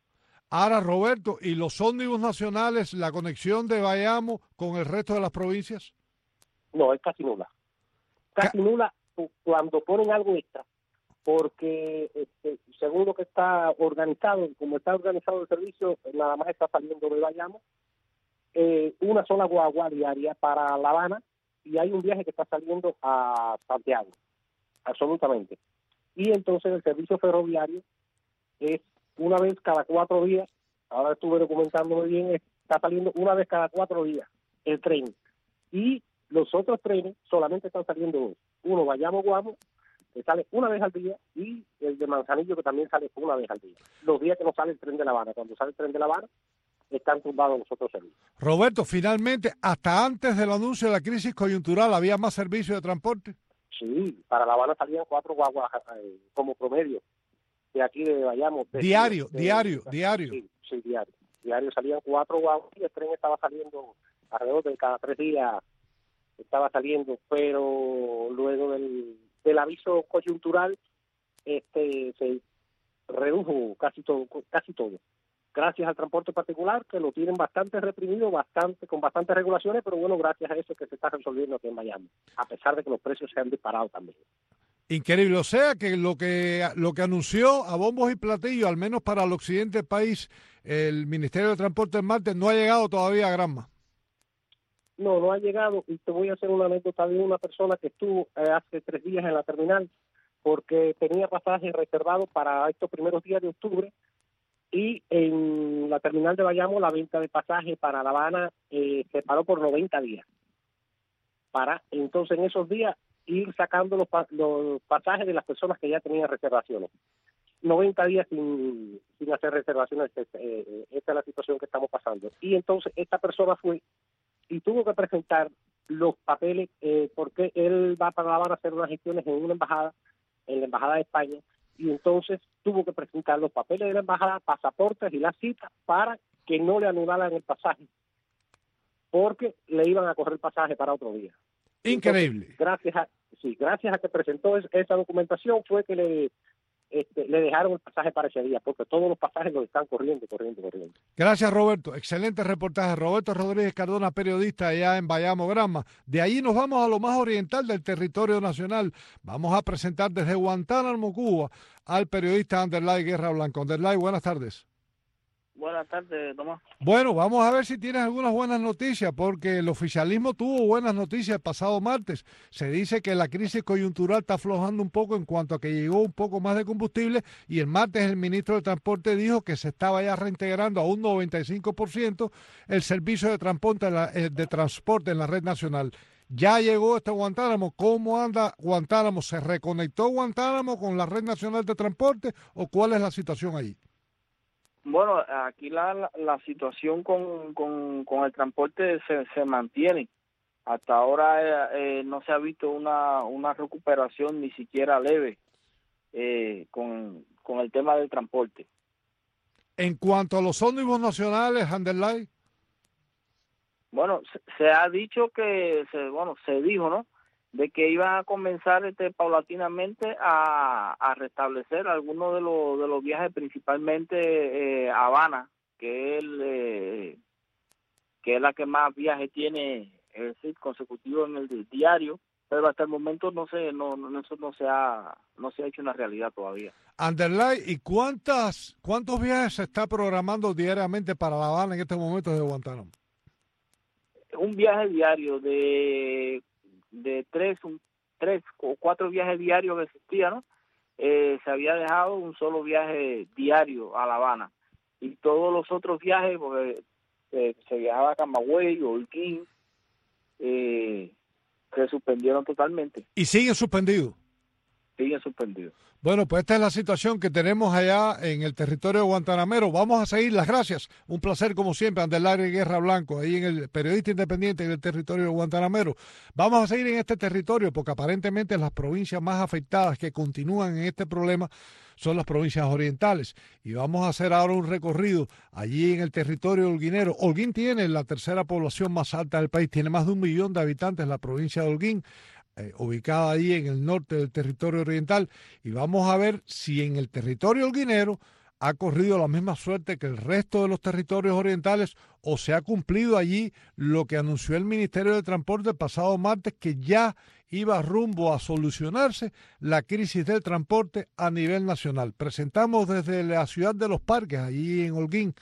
Ahora, Roberto, ¿y los ómnibus nacionales, la conexión de Bayamo con el resto de las provincias? No, es casi nula. Casi Ca nula cuando ponen algo extra, porque este, según lo que está organizado, como está organizado el servicio, nada más está saliendo de Bayamo eh, una sola guagua diaria para La Habana y hay un viaje que está saliendo a Santiago, absolutamente. Y entonces el servicio ferroviario es una vez cada cuatro días, ahora estuve documentándome bien, está saliendo una vez cada cuatro días el tren. Y los otros trenes solamente están saliendo dos. Uno, Bayamo Guamo, que sale una vez al día, y el de Manzanillo, que también sale una vez al día. Los días que no sale el tren de La Habana, cuando sale el tren de La Habana, están tumbados los otros servicios. Roberto, finalmente, hasta antes del anuncio de la crisis coyuntural, ¿había más servicios de transporte? Sí, para La Habana salían cuatro guaguas eh, como promedio. De aquí de Bayamo. De, diario, de, diario, de, diario. Sí, sí, diario. Diario salían cuatro guaguas y el tren estaba saliendo alrededor de cada tres días, estaba saliendo, pero luego del, del aviso coyuntural este se redujo casi todo, casi todo. Gracias al transporte particular, que lo tienen bastante reprimido, bastante con bastantes regulaciones, pero bueno, gracias a eso que se está resolviendo aquí en Bayamo, a pesar de que los precios se han disparado también. Increíble, o sea que lo que lo que anunció a bombos y platillos, al menos para el occidente del país, el Ministerio de Transporte del martes, no ha llegado todavía a Granma. No, no ha llegado, y te voy a hacer una anécdota de una persona que estuvo eh, hace tres días en la terminal, porque tenía pasaje reservado para estos primeros días de octubre, y en la terminal de Bayamo la venta de pasaje para La Habana eh, se paró por noventa días. Para entonces en esos días ir sacando los, los pasajes de las personas que ya tenían reservaciones. noventa días sin, sin hacer reservaciones, eh, esta es la situación que estamos pasando. Y entonces esta persona fue y tuvo que presentar los papeles, eh, porque él va para La Habana a hacer unas gestiones en una embajada, en la embajada de España, y entonces tuvo que presentar los papeles de la embajada, pasaportes y la cita para que no le anularan el pasaje, porque le iban a correr el pasaje para otro día. Increíble. Entonces, gracias a sí, gracias a que presentó es, esa documentación fue que le este, le dejaron el pasaje para ese día, porque todos los pasajes los están corriendo, corriendo, corriendo. Gracias, Roberto. Excelente reportaje. Roberto Rodríguez Cardona, periodista allá en Bayamo, Granma. De ahí nos vamos a lo más oriental del territorio nacional. Vamos a presentar desde Guantánamo, Cuba, al periodista Anderlay Guerra Blanco. Anderlay, buenas tardes. Buenas tardes, Tomás. Bueno, vamos a ver si tienes algunas buenas noticias, porque el oficialismo tuvo buenas noticias el pasado martes. Se dice que la crisis coyuntural está aflojando un poco en cuanto a que llegó un poco más de combustible, y el martes el ministro de Transporte dijo que se estaba ya reintegrando a un noventa y cinco por ciento el servicio de transporte en la, de transporte en la red nacional. Ya llegó este Guantánamo. ¿Cómo anda Guantánamo? ¿Se reconectó Guantánamo con la red nacional de transporte o cuál es la situación ahí? Bueno, aquí la, la, la situación con, con, con el transporte se, se mantiene. Hasta ahora eh, no se ha visto una, una recuperación ni siquiera leve eh, con, con el tema del transporte. En cuanto a los ómnibus nacionales, Anderlay. Bueno, se, se ha dicho que, se, bueno, se dijo, ¿no?, de que iban a comenzar este paulatinamente a, a restablecer algunos de los de los viajes, principalmente eh, Habana, que es el, eh, que es la que más viajes tiene, es decir, consecutivo en el diario, pero hasta el momento no se no, no eso no se ha no se ha hecho una realidad todavía. Anderlay, ¿y cuántas cuántos viajes se está programando diariamente para La Habana en este momento desde Guantánamo? Un viaje diario de de tres, un, tres o cuatro viajes diarios que existían, ¿no? Eh, se había dejado un solo viaje diario a La Habana, y todos los otros viajes, porque eh, se viajaba a Camagüey o Holguín, eh, se suspendieron totalmente. ¿Y siguen suspendidos? Siguen suspendidos. Bueno, pues esta es la situación que tenemos allá en el territorio guantanamero. Vamos a seguir. Las gracias. Un placer, como siempre, Anderlay Guerra Blanco, ahí en el periodista independiente del territorio guantanamero. Vamos a seguir en este territorio porque aparentemente las provincias más afectadas que continúan en este problema son las provincias orientales. Y vamos a hacer ahora un recorrido allí en el territorio holguinero. Holguín tiene la tercera población más alta del país. Tiene más de un millón de habitantes la provincia de Holguín, Eh, ubicada ahí en el norte del territorio oriental, y vamos a ver si en el territorio holguinero ha corrido la misma suerte que el resto de los territorios orientales, o se ha cumplido allí lo que anunció el Ministerio de Transporte el pasado martes, que ya iba rumbo a solucionarse la crisis del transporte a nivel nacional. Presentamos desde la ciudad de Los Parques, allí en Holguín,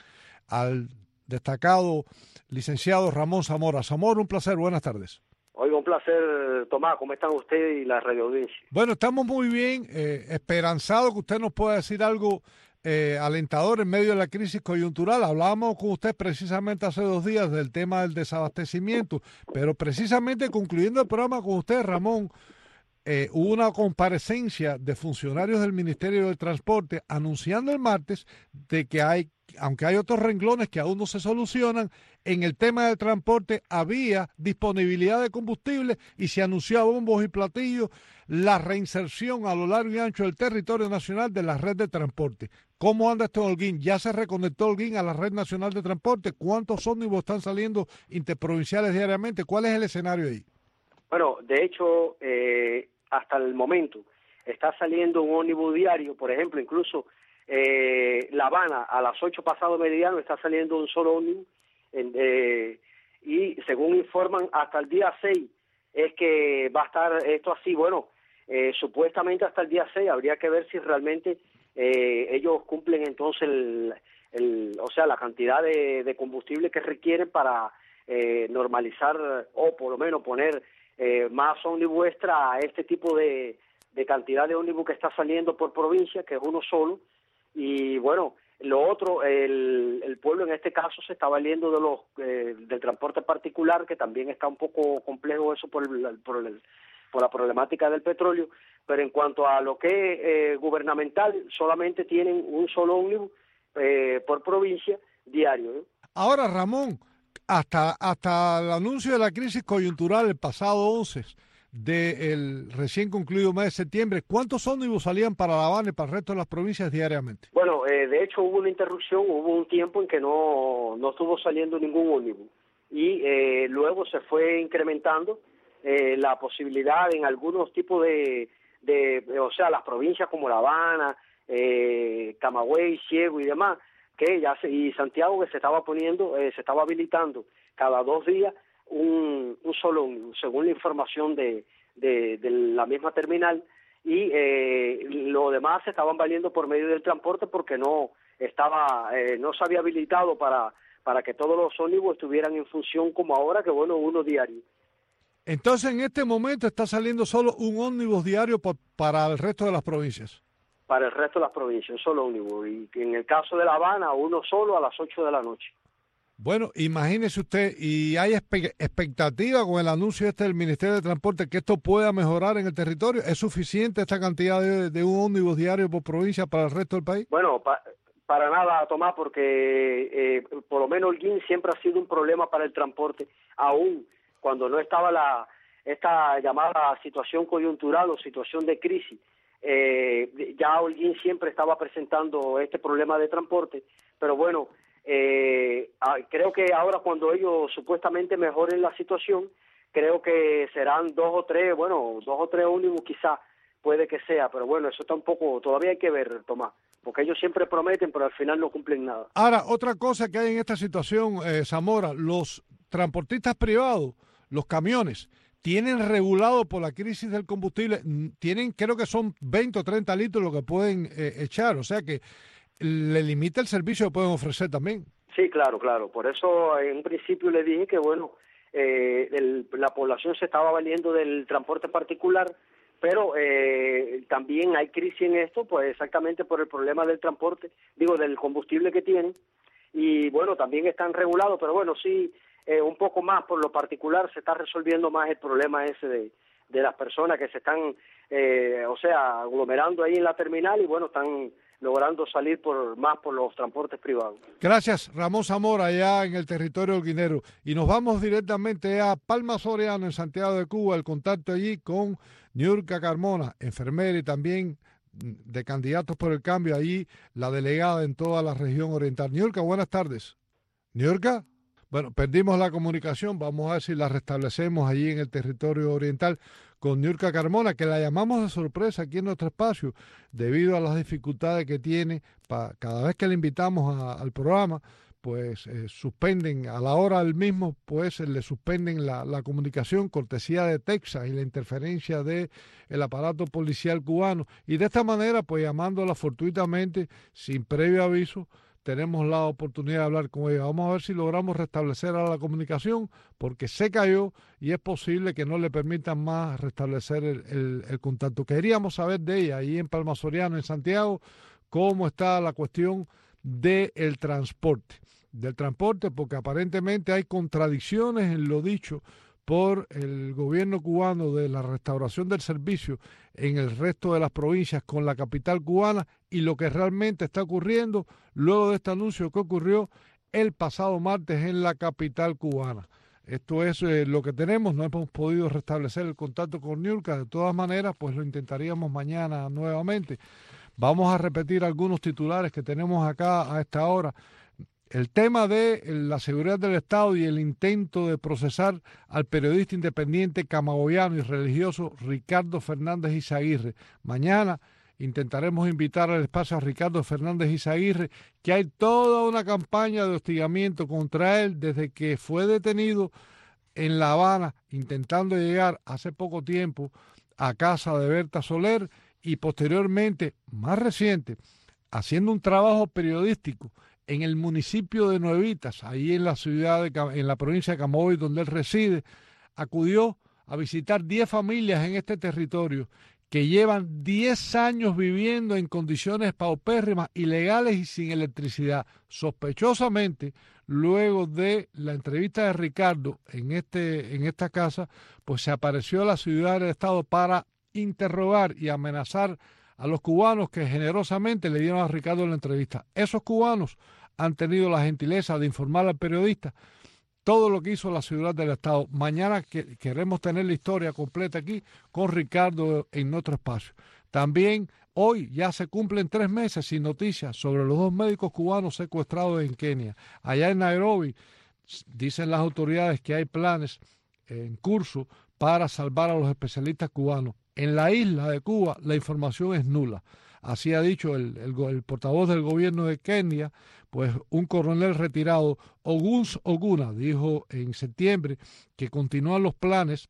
al destacado licenciado Ramón Zamora. Zamora, un placer, buenas tardes. Oiga, un placer, Tomás. ¿Cómo están usted y la radio audiencia? Bueno, estamos muy bien, eh, esperanzados que usted nos pueda decir algo eh, alentador en medio de la crisis coyuntural. Hablábamos con usted precisamente hace dos días del tema del desabastecimiento, pero precisamente concluyendo el programa con usted, Ramón, eh, hubo una comparecencia de funcionarios del Ministerio del Transporte anunciando el martes de que hay, aunque hay otros renglones que aún no se solucionan, en el tema del transporte había disponibilidad de combustible y se anunció a bombos y platillos la reinserción a lo largo y ancho del territorio nacional de la red de transporte. ¿Cómo anda esto en Holguín? ¿Ya se reconectó Holguín a la red nacional de transporte? ¿Cuántos ómnibus están saliendo interprovinciales diariamente? ¿Cuál es el escenario ahí? Bueno, de hecho, eh, hasta el momento está saliendo un ómnibus diario, por ejemplo, incluso eh, La Habana a las ocho pasado meridiano está saliendo un solo ómnibus. En, eh, y según informan hasta el día seis es que va a estar esto así. Bueno, eh, supuestamente hasta el día seis habría que ver si realmente eh, ellos cumplen entonces el, el, o sea, la cantidad de, de combustible que requieren para eh, normalizar o por lo menos poner eh, más ómnibus extra a este tipo de, de cantidad de ómnibus que está saliendo por provincia, que es uno solo. Y bueno, lo otro, el, el pueblo en este caso se está valiendo de los eh, del transporte particular, que también está un poco complejo eso por, el, por, el, por la problemática del petróleo, pero en cuanto a lo que es eh, gubernamental, solamente tienen un solo ómnibus eh, por provincia diario, ¿no? Ahora, Ramón, hasta, hasta el anuncio de la crisis coyuntural el pasado once del recién concluido mes de septiembre, ¿cuántos ómnibus salían para La Habana y para el resto de las provincias diariamente? Bueno, eh, de hecho hubo una interrupción, hubo un tiempo en que no, no estuvo saliendo ningún ómnibus y eh, luego se fue incrementando eh, la posibilidad en algunos tipos de, de, o sea, las provincias como La Habana, eh, Camagüey, Ciego y demás, que ya se, y Santiago, que se estaba poniendo, eh, se estaba habilitando cada dos días un, un solo ómnibus, según la información de, de, de la misma terminal, y eh, lo demás se estaban valiendo por medio del transporte porque no estaba, eh, no se había habilitado para, para que todos los ómnibus estuvieran en función como ahora, que bueno, uno diario. Entonces, en este momento está saliendo solo un ómnibus diario por, para el resto de las provincias. Para el resto de las provincias, un solo ómnibus. Y en el caso de La Habana, uno solo a las ocho de la noche. Bueno, imagínese usted, y hay espe expectativa con el anuncio este del Ministerio de Transporte que esto pueda mejorar en el territorio. ¿Es suficiente esta cantidad de, de un ómnibus diario por provincia para el resto del país? Bueno, pa para nada, Tomás, porque eh, por lo menos el Guin siempre ha sido un problema para el transporte, aún cuando no estaba la esta llamada situación coyuntural o situación de crisis. Eh, ya Holguín siempre estaba presentando este problema de transporte, pero bueno, eh, creo que ahora cuando ellos supuestamente mejoren la situación, creo que serán dos o tres, bueno, dos o tres ómnibus quizás, puede que sea, pero bueno, eso tampoco, todavía hay que ver, Tomás, porque ellos siempre prometen, pero al final no cumplen nada. Ahora, otra cosa que hay en esta situación, eh, Zamora, los transportistas privados, los camiones, tienen regulado por la crisis del combustible, tienen, creo que son veinte o treinta litros lo que pueden eh, echar, o sea que le limita el servicio que pueden ofrecer también. Sí, claro, claro, por eso en un principio le dije que bueno, eh, el, la población se estaba valiendo del transporte particular, pero eh, también hay crisis en esto, pues exactamente por el problema del transporte, digo, del combustible que tienen, y bueno, también están regulados, pero bueno, sí, eh, un poco más por lo particular se está resolviendo más el problema ese de, de las personas que se están, eh, o sea, aglomerando ahí en la terminal y bueno, están logrando salir por más por los transportes privados. Gracias, Ramón Zamora, allá en el territorio holguinero. Y nos vamos directamente a Palma Soriano, en Santiago de Cuba, el contacto allí con Niurka Carmona, enfermera y también de Candidatos por el Cambio, allí la delegada en toda la región oriental. Niurka, buenas tardes. Niurka, bueno, perdimos la comunicación, vamos a ver si la restablecemos allí en el territorio oriental con Niurka Carmona, que la llamamos de sorpresa aquí en nuestro espacio, debido a las dificultades que tiene, pa, cada vez que le invitamos a, al programa, pues eh, suspenden, a la hora del mismo, pues le suspenden la, la comunicación, cortesía de Texas y la interferencia del aparato policial cubano, y de esta manera, pues llamándola fortuitamente, sin previo aviso, tenemos la oportunidad de hablar con ella. Vamos a ver si logramos restablecer ahora la comunicación, porque se cayó y es posible que no le permitan más restablecer el, el, el contacto. Queríamos saber de ella, ahí en Palma Soriano, en Santiago, cómo está la cuestión del transporte. Del transporte, porque aparentemente hay contradicciones en lo dicho por el gobierno cubano de la restauración del servicio en el resto de las provincias con la capital cubana y lo que realmente está ocurriendo luego de este anuncio que ocurrió el pasado martes en la capital cubana. Esto es eh, lo que tenemos, no hemos podido restablecer el contacto con Niurka, de todas maneras pues lo intentaríamos mañana nuevamente. Vamos a repetir algunos titulares que tenemos acá a esta hora. El tema de la seguridad del Estado y el intento de procesar al periodista independiente camagüeyano y religioso Ricardo Fernández Izaguirre. Mañana intentaremos invitar al espacio a Ricardo Fernández Izaguirre, que hay toda una campaña de hostigamiento contra él desde que fue detenido en La Habana, intentando llegar hace poco tiempo a casa de Berta Soler y posteriormente, más reciente, haciendo un trabajo periodístico en el municipio de Nuevitas, ahí en la ciudad, de, en la provincia de Camagüey, donde él reside, acudió a visitar diez familias en este territorio que llevan diez años viviendo en condiciones paupérrimas, ilegales y sin electricidad. Sospechosamente, luego de la entrevista de Ricardo en, este, en esta casa, pues se apareció a la ciudad del Estado para interrogar y amenazar a los cubanos que generosamente le dieron a Ricardo la entrevista. Esos cubanos han tenido la gentileza de informar al periodista todo lo que hizo la ciudad del Estado. Mañana que, queremos tener la historia completa aquí con Ricardo en nuestro espacio. También hoy ya se cumplen tres meses sin noticias sobre los dos médicos cubanos secuestrados en Kenia. Allá en Nairobi dicen las autoridades que hay planes en curso para salvar a los especialistas cubanos. En la isla de Cuba la información es nula. Así ha dicho el, el, el portavoz del gobierno de Kenia, pues un coronel retirado, Oguns Oguna, dijo en septiembre que continúan los planes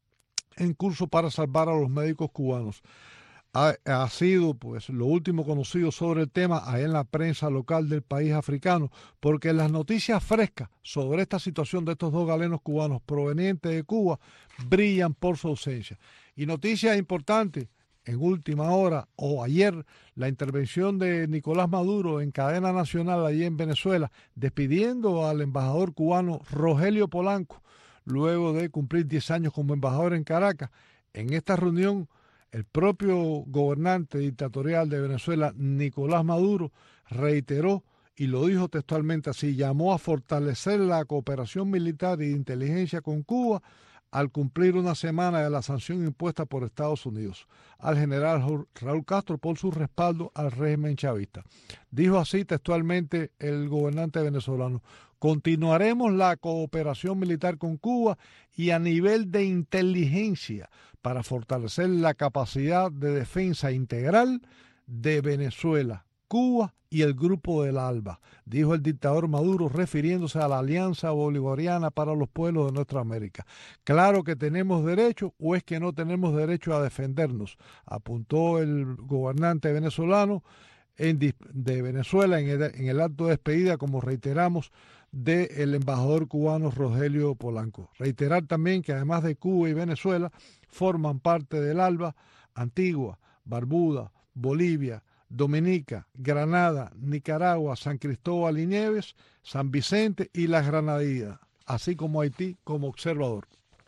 en curso para salvar a los médicos cubanos. Ha, ha sido pues lo último conocido sobre el tema ahí en la prensa local del país africano, porque las noticias frescas sobre esta situación de estos dos galenos cubanos provenientes de Cuba brillan por su ausencia. Y noticias importantes, en última hora o ayer, la intervención de Nicolás Maduro en cadena nacional allí en Venezuela, despidiendo al embajador cubano Rogelio Polanco, luego de cumplir diez años como embajador en Caracas. En esta reunión, el propio gobernante dictatorial de Venezuela, Nicolás Maduro, reiteró, y lo dijo textualmente así, llamó a fortalecer la cooperación militar y de inteligencia con Cuba al cumplir una semana de la sanción impuesta por Estados Unidos al general Raúl Castro por su respaldo al régimen chavista. Dijo así textualmente el gobernante venezolano: continuaremos la cooperación militar con Cuba y a nivel de inteligencia para fortalecer la capacidad de defensa integral de Venezuela, Cuba y el Grupo del ALBA, dijo el dictador Maduro, refiriéndose a la Alianza Bolivariana para los Pueblos de Nuestra América. Claro que tenemos derecho, o es que no tenemos derecho a defendernos, apuntó el gobernante venezolano en, de Venezuela en el, en el acto de despedida, como reiteramos, del embajador cubano Rogelio Polanco. Reiterar también que además de Cuba y Venezuela, forman parte del ALBA Antigua, Barbuda, Bolivia, Dominica, Granada, Nicaragua, San Cristóbal y Nieves, San Vicente y las Granadinas, así como Haití como observador.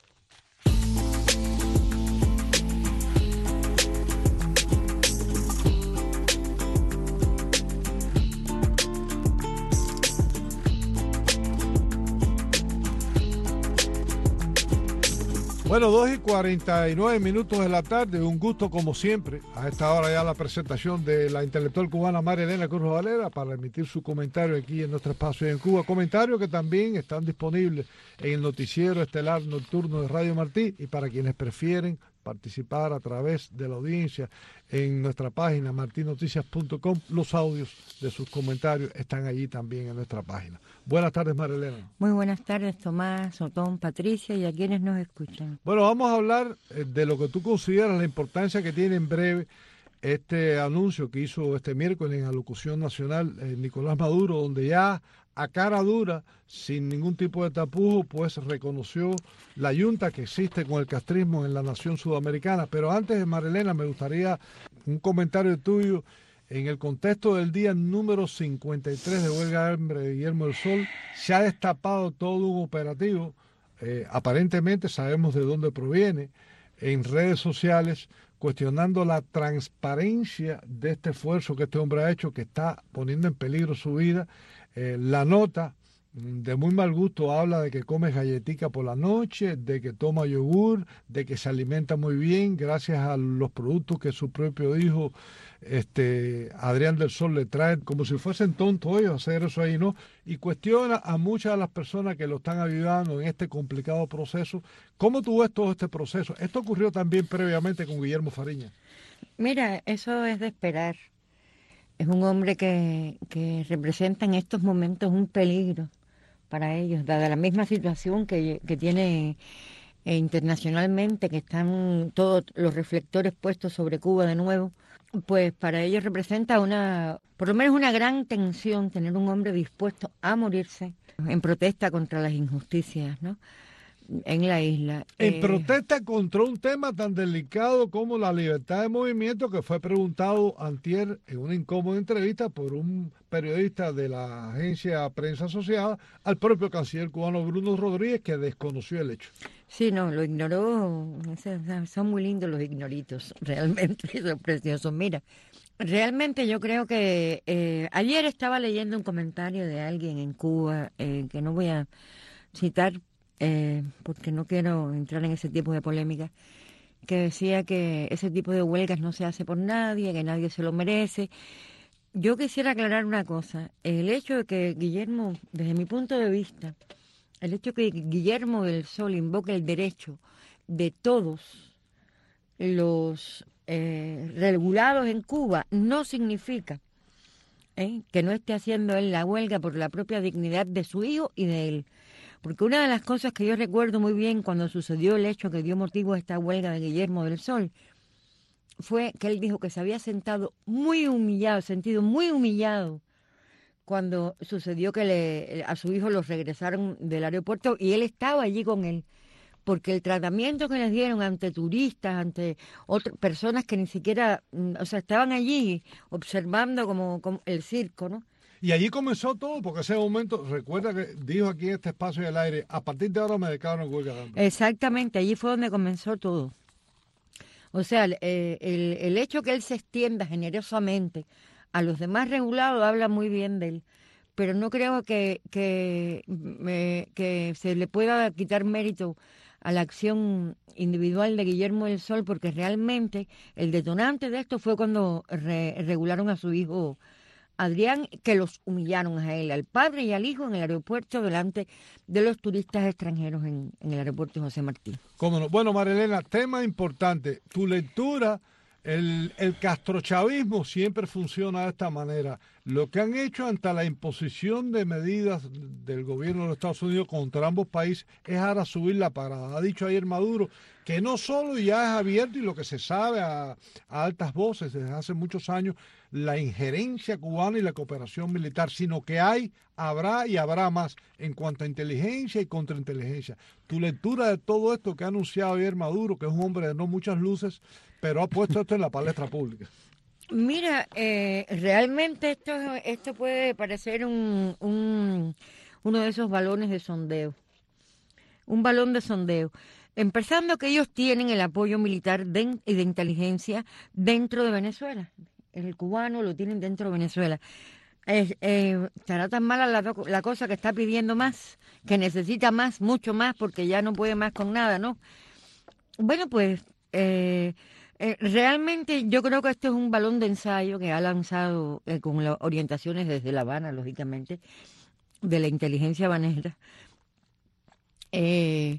Bueno, dos y cuarenta y nueve minutos de la tarde, un gusto como siempre, a esta hora ya la presentación de la intelectual cubana María Elena Cruz Valera para emitir su comentario aquí en nuestro espacio en Cuba, comentarios que también están disponibles en el noticiero estelar nocturno de Radio Martí, y para quienes prefieren participar a través de la audiencia en nuestra página marti noticias punto com, los audios de sus comentarios están allí también en nuestra página. Buenas tardes, María Elena. Muy buenas tardes, Tomás, Otón, Patricia y a quienes nos escuchan. Bueno, vamos a hablar de lo que tú consideras la importancia que tiene en breve este anuncio que hizo este miércoles en Alocución Nacional eh, Nicolás Maduro, donde ya a cara dura, sin ningún tipo de tapujo, pues reconoció la yunta que existe con el castrismo en la nación sudamericana. Pero antes, Marilena, me gustaría un comentario tuyo en el contexto del día número cincuenta y tres de huelga de hambre de Guillermo del Sol. Se ha destapado todo un operativo, eh, aparentemente sabemos de dónde proviene, en redes sociales, cuestionando la transparencia de este esfuerzo que este hombre ha hecho, que está poniendo en peligro su vida. Eh, la nota, de muy mal gusto, habla de que come galletica por la noche, de que toma yogur, de que se alimenta muy bien gracias a los productos que su propio hijo, este Adrián del Sol, le trae, como si fuesen tontos ellos hacer eso ahí, ¿no? Y cuestiona a muchas de las personas que lo están ayudando en este complicado proceso. ¿Cómo tú ves todo este proceso? Esto ocurrió también previamente con Guillermo Fariña. Mira, eso es de esperar. Es un hombre que, que representa en estos momentos un peligro para ellos, dada la misma situación que, que tiene eh, internacionalmente, que están todos los reflectores puestos sobre Cuba de nuevo. Pues para ellos representa una, por lo menos una gran tensión tener un hombre dispuesto a morirse en protesta contra las injusticias, ¿no?, en la isla. En eh, protesta contra un tema tan delicado como la libertad de movimiento, que fue preguntado antier en una incómoda entrevista por un periodista de la agencia Prensa Asociada al propio canciller cubano Bruno Rodríguez, que desconoció el hecho. Sí, no, lo ignoró. Son muy lindos los ignoritos, realmente, son preciosos. Mira, realmente yo creo que eh, ayer estaba leyendo un comentario de alguien en Cuba, eh, que no voy a citar, eh, porque no quiero entrar en ese tipo de polémica, que decía que ese tipo de huelgas no se hace por nadie, que nadie se lo merece. Yo quisiera aclarar una cosa. El hecho de que Guillermo, desde mi punto de vista, el hecho de que Guillermo del Sol invoque el derecho de todos los eh, regulados en Cuba no significa ¿eh? que no esté haciendo él la huelga por la propia dignidad de su hijo y de él. Porque una de las cosas que yo recuerdo muy bien cuando sucedió el hecho que dio motivo a esta huelga de Guillermo del Sol fue que él dijo que se había sentado muy humillado, sentido muy humillado cuando sucedió que le, a su hijo los regresaron del aeropuerto y él estaba allí con él. Porque el tratamiento que les dieron ante turistas, ante otras personas que ni siquiera, o sea, estaban allí observando como, como el circo, ¿no? Y allí comenzó todo, porque ese momento, recuerda que dijo aquí en este espacio del aire, a partir de ahora me declaro en huelga de hambre. Exactamente, allí fue donde comenzó todo. O sea, el, el, el hecho que él se extienda generosamente a los demás regulados habla muy bien de él. Pero no creo que, que, me, que se le pueda quitar mérito a la acción individual de Guillermo del Sol, porque realmente el detonante de esto fue cuando re, regularon a su hijo Adrián, que los humillaron a él, al padre y al hijo en el aeropuerto delante de los turistas extranjeros en, en el aeropuerto José Martí. ¿Cómo no? Bueno, María Elena, tema importante. Tu lectura, el, el castrochavismo siempre funciona de esta manera. Lo que han hecho ante la imposición de medidas del gobierno de los Estados Unidos contra ambos países es ahora subir la parada. Ha dicho ayer Maduro que no solo ya es abierto y lo que se sabe a, a altas voces desde hace muchos años, la injerencia cubana y la cooperación militar, sino que hay, habrá y habrá más en cuanto a inteligencia y contrainteligencia. Tu lectura de todo esto que ha anunciado ayer Maduro, que es un hombre de no muchas luces, pero ha puesto esto en la palestra pública. Mira, eh, realmente esto, esto puede parecer un, un, uno de esos balones de sondeo, un balón de sondeo. Empezando que ellos tienen el apoyo militar de, y de inteligencia dentro de Venezuela. El cubano lo tienen dentro de Venezuela. Eh, eh, estará tan mala la, la cosa que está pidiendo más, que necesita más, mucho más, porque ya no puede más con nada, ¿no? Bueno, pues eh, eh, realmente yo creo que esto es un balón de ensayo que ha lanzado eh, con las orientaciones desde La Habana, lógicamente, de la inteligencia habanera. Eh,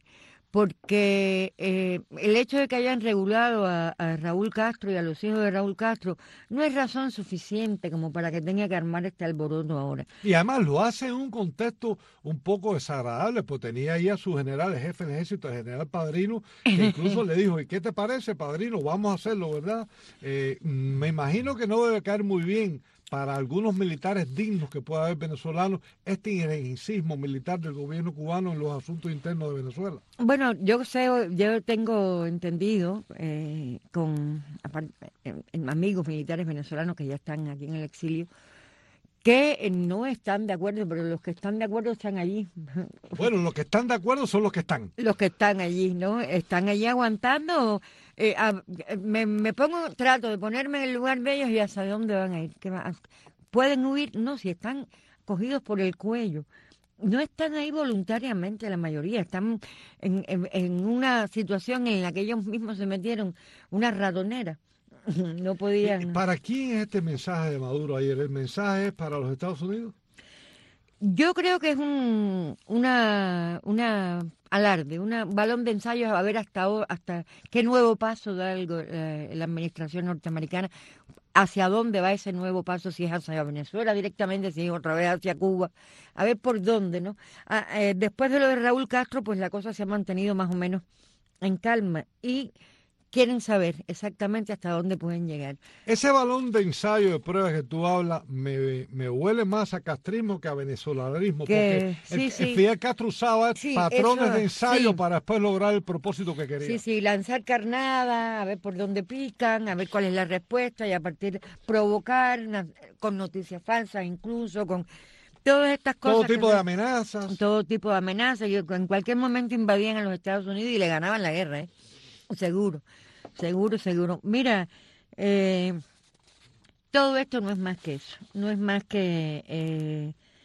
porque eh, el hecho de que hayan regulado a, a Raúl Castro y a los hijos de Raúl Castro no es razón suficiente como para que tenga que armar este alboroto ahora. Y además lo hace en un contexto un poco desagradable, pues tenía ahí a su general, el jefe de ejército, el general Padrino, que incluso le dijo, ¿y qué te parece, Padrino? Vamos a hacerlo, ¿verdad? Eh, me imagino que no debe caer muy bien para algunos militares dignos que pueda haber venezolanos este injerencismo militar del gobierno cubano en los asuntos internos de Venezuela. Bueno, yo sé, yo tengo entendido eh, con aparte, eh, amigos militares venezolanos que ya están aquí en el exilio, que no están de acuerdo, pero los que están de acuerdo están allí. Bueno, los que están de acuerdo son los que están. Los que están allí, ¿no? Están allí aguantando. Eh, a, me, me pongo, trato de ponerme en el lugar de ellos y hasta dónde van a ir. ¿Qué va? ¿Pueden huir? No, si están cogidos por el cuello. No están ahí voluntariamente la mayoría, están en, en, en una situación en la que ellos mismos se metieron una ratonera. No podían. ¿Para quién es este mensaje de Maduro ayer? ¿El mensaje es para los Estados Unidos? Yo creo que es un una una alarde, un balón de ensayos a ver hasta hasta qué nuevo paso da el, eh, la administración norteamericana, hacia dónde va ese nuevo paso, si es hacia Venezuela directamente, si es otra vez hacia Cuba, a ver por dónde, ¿no? Ah, eh, después de lo de Raúl Castro, pues la cosa se ha mantenido más o menos en calma y quieren saber exactamente hasta dónde pueden llegar. Ese balón de ensayo de pruebas que tú hablas me, me huele más a castrismo que a venezolanismo, que, porque sí, el, sí. el Fidel Castro usaba sí, patrones eso, de ensayo sí. para después lograr el propósito que quería. Sí, sí, lanzar carnada, a ver por dónde pican, a ver cuál es la respuesta y a partir de provocar con noticias falsas incluso, con todas estas cosas. Todo tipo que, de amenazas. Todo tipo de amenazas. Y en cualquier momento invadían a los Estados Unidos y le ganaban la guerra, ¿eh? Seguro. Seguro, seguro. Mira, eh, todo esto no es más que eso, no es más que eh,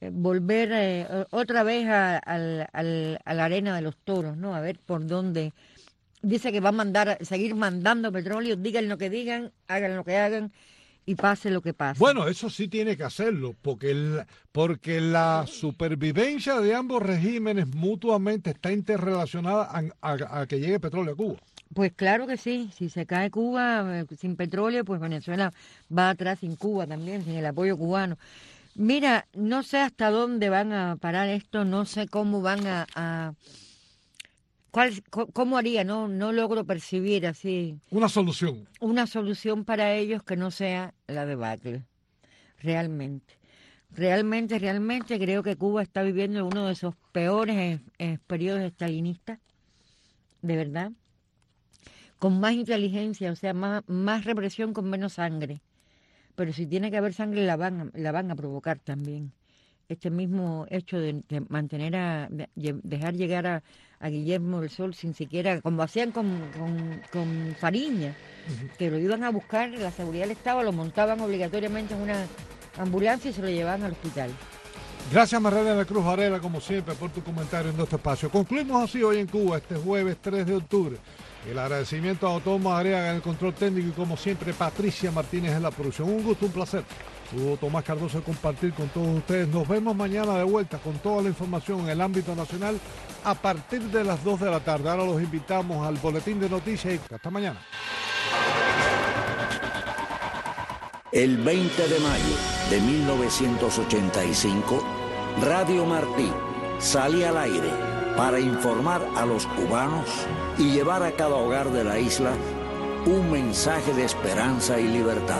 volver eh, otra vez a, a, a, a la arena de los toros, ¿no? A ver por dónde. Dice que va a mandar, seguir mandando petróleo, digan lo que digan, hagan lo que hagan y pase lo que pase. Bueno, eso sí tiene que hacerlo, porque, el, porque la supervivencia de ambos regímenes mutuamente está interrelacionada a, a, a que llegue petróleo a Cuba. Pues claro que sí, si se cae Cuba eh, sin petróleo, pues Venezuela va atrás sin Cuba también, sin el apoyo cubano. Mira, no sé hasta dónde van a parar esto, no sé cómo van a... a cuál, ¿Cómo haría? No, no logro percibir así... Una solución. Una solución para ellos que no sea la debacle, realmente. Realmente, realmente creo que Cuba está viviendo uno de esos peores eh, eh, periodos estalinistas, de verdad. Con más inteligencia, o sea, más, más represión con menos sangre. Pero si tiene que haber sangre, la van, la van a provocar también. Este mismo hecho de, de mantener a, de dejar llegar a, a Guillermo del Sol sin siquiera, como hacían con, con, con Fariña, uh-huh. que lo iban a buscar, la seguridad del Estado, lo montaban obligatoriamente en una ambulancia y se lo llevaban al hospital. Gracias, Marlene Cruz Varela, como siempre, por tu comentario en este espacio. Concluimos así hoy en Cuba, este jueves tres de octubre. El agradecimiento a Tomás Arriaga en el control técnico y, como siempre, Patricia Martínez en la producción. Un gusto, un placer. Hugo Tomás Cardoso de compartir con todos ustedes. Nos vemos mañana de vuelta con toda la información en el ámbito nacional a partir de las dos de la tarde. Ahora los invitamos al boletín de noticias y hasta mañana. El veinte de mayo de mil novecientos ochenta y cinco, Radio Martí sale al aire para informar a los cubanos y llevar a cada hogar de la isla un mensaje de esperanza y libertad.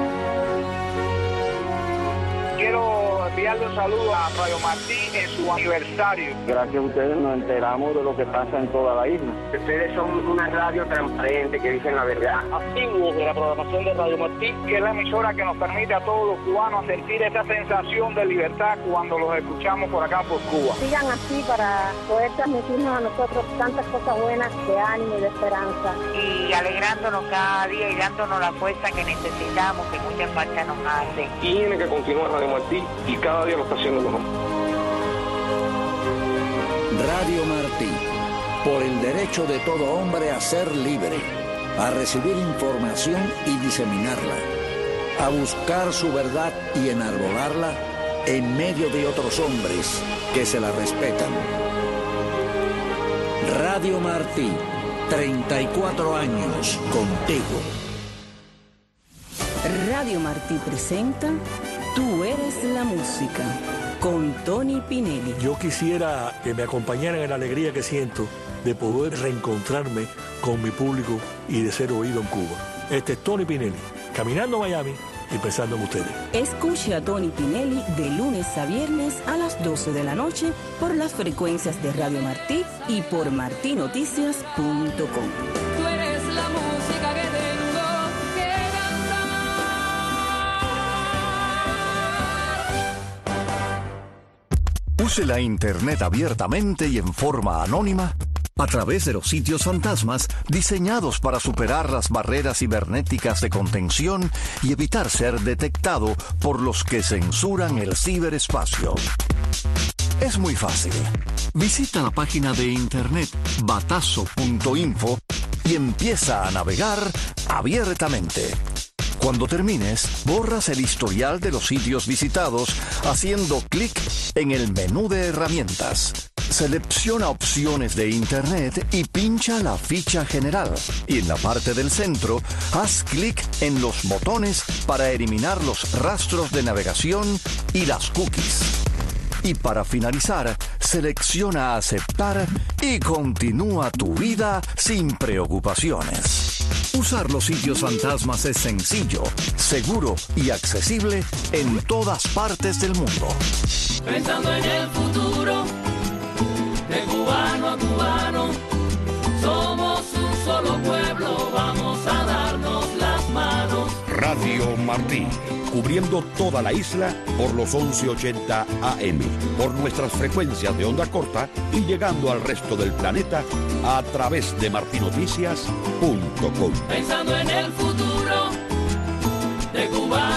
Quiero enviarle un saludo a Radio Martí en su aniversario. Gracias a ustedes nos enteramos de lo que pasa en toda la isla. Ustedes son una radio transparente que dicen la verdad. Activos de la programación de Radio Martí, que es la emisora que nos permite a todos los cubanos sentir esa sensación de libertad cuando los escuchamos por acá por Cuba. Sigan así para poder transmitirnos a nosotros tantas cosas buenas de ánimo y de esperanza. Y alegrándonos cada día y dándonos la fuerza que necesitamos, que mucha falta nos hace. Tiene que continuar Radio Martí y cada día lo está haciendo mejor. Radio Martí, por el derecho de todo hombre a ser libre, a recibir información y diseminarla, a buscar su verdad y enarbolarla en medio de otros hombres que se la respetan. Radio Martí, treinta y cuatro años contigo. Radio Martí presenta Tú eres la música, con Tony Pinelli. Yo quisiera que me acompañaran en la alegría que siento de poder reencontrarme con mi público y de ser oído en Cuba. Este es Tony Pinelli, caminando a Miami y pensando en ustedes. Escuche a Tony Pinelli de lunes a viernes a las doce de la noche por las frecuencias de Radio Martí y por martí noticias punto com. Tú eres la música que tengo que cantar. Use la internet abiertamente y en forma anónima a través de los sitios fantasmas diseñados para superar las barreras cibernéticas de contención y evitar ser detectado por los que censuran el ciberespacio. Es muy fácil. Visita la página de internet batazo punto info y empieza a navegar abiertamente. Cuando termines, borras el historial de los sitios visitados haciendo clic en el menú de herramientas. Selecciona opciones de Internet y pincha la ficha general. Y en la parte del centro, haz clic en los botones para eliminar los rastros de navegación y las cookies. Y para finalizar, selecciona aceptar y continúa tu vida sin preocupaciones. Usar los sitios fantasmas es sencillo, seguro y accesible en todas partes del mundo. Pensando en el futuro, de cubano a cubano, somos un solo pueblo, vamos a darnos las manos. Radio Martí, cubriendo toda la isla por los once ochenta A M, por nuestras frecuencias de onda corta y llegando al resto del planeta a través de martí noticias punto com. Pensando en el futuro, de cubano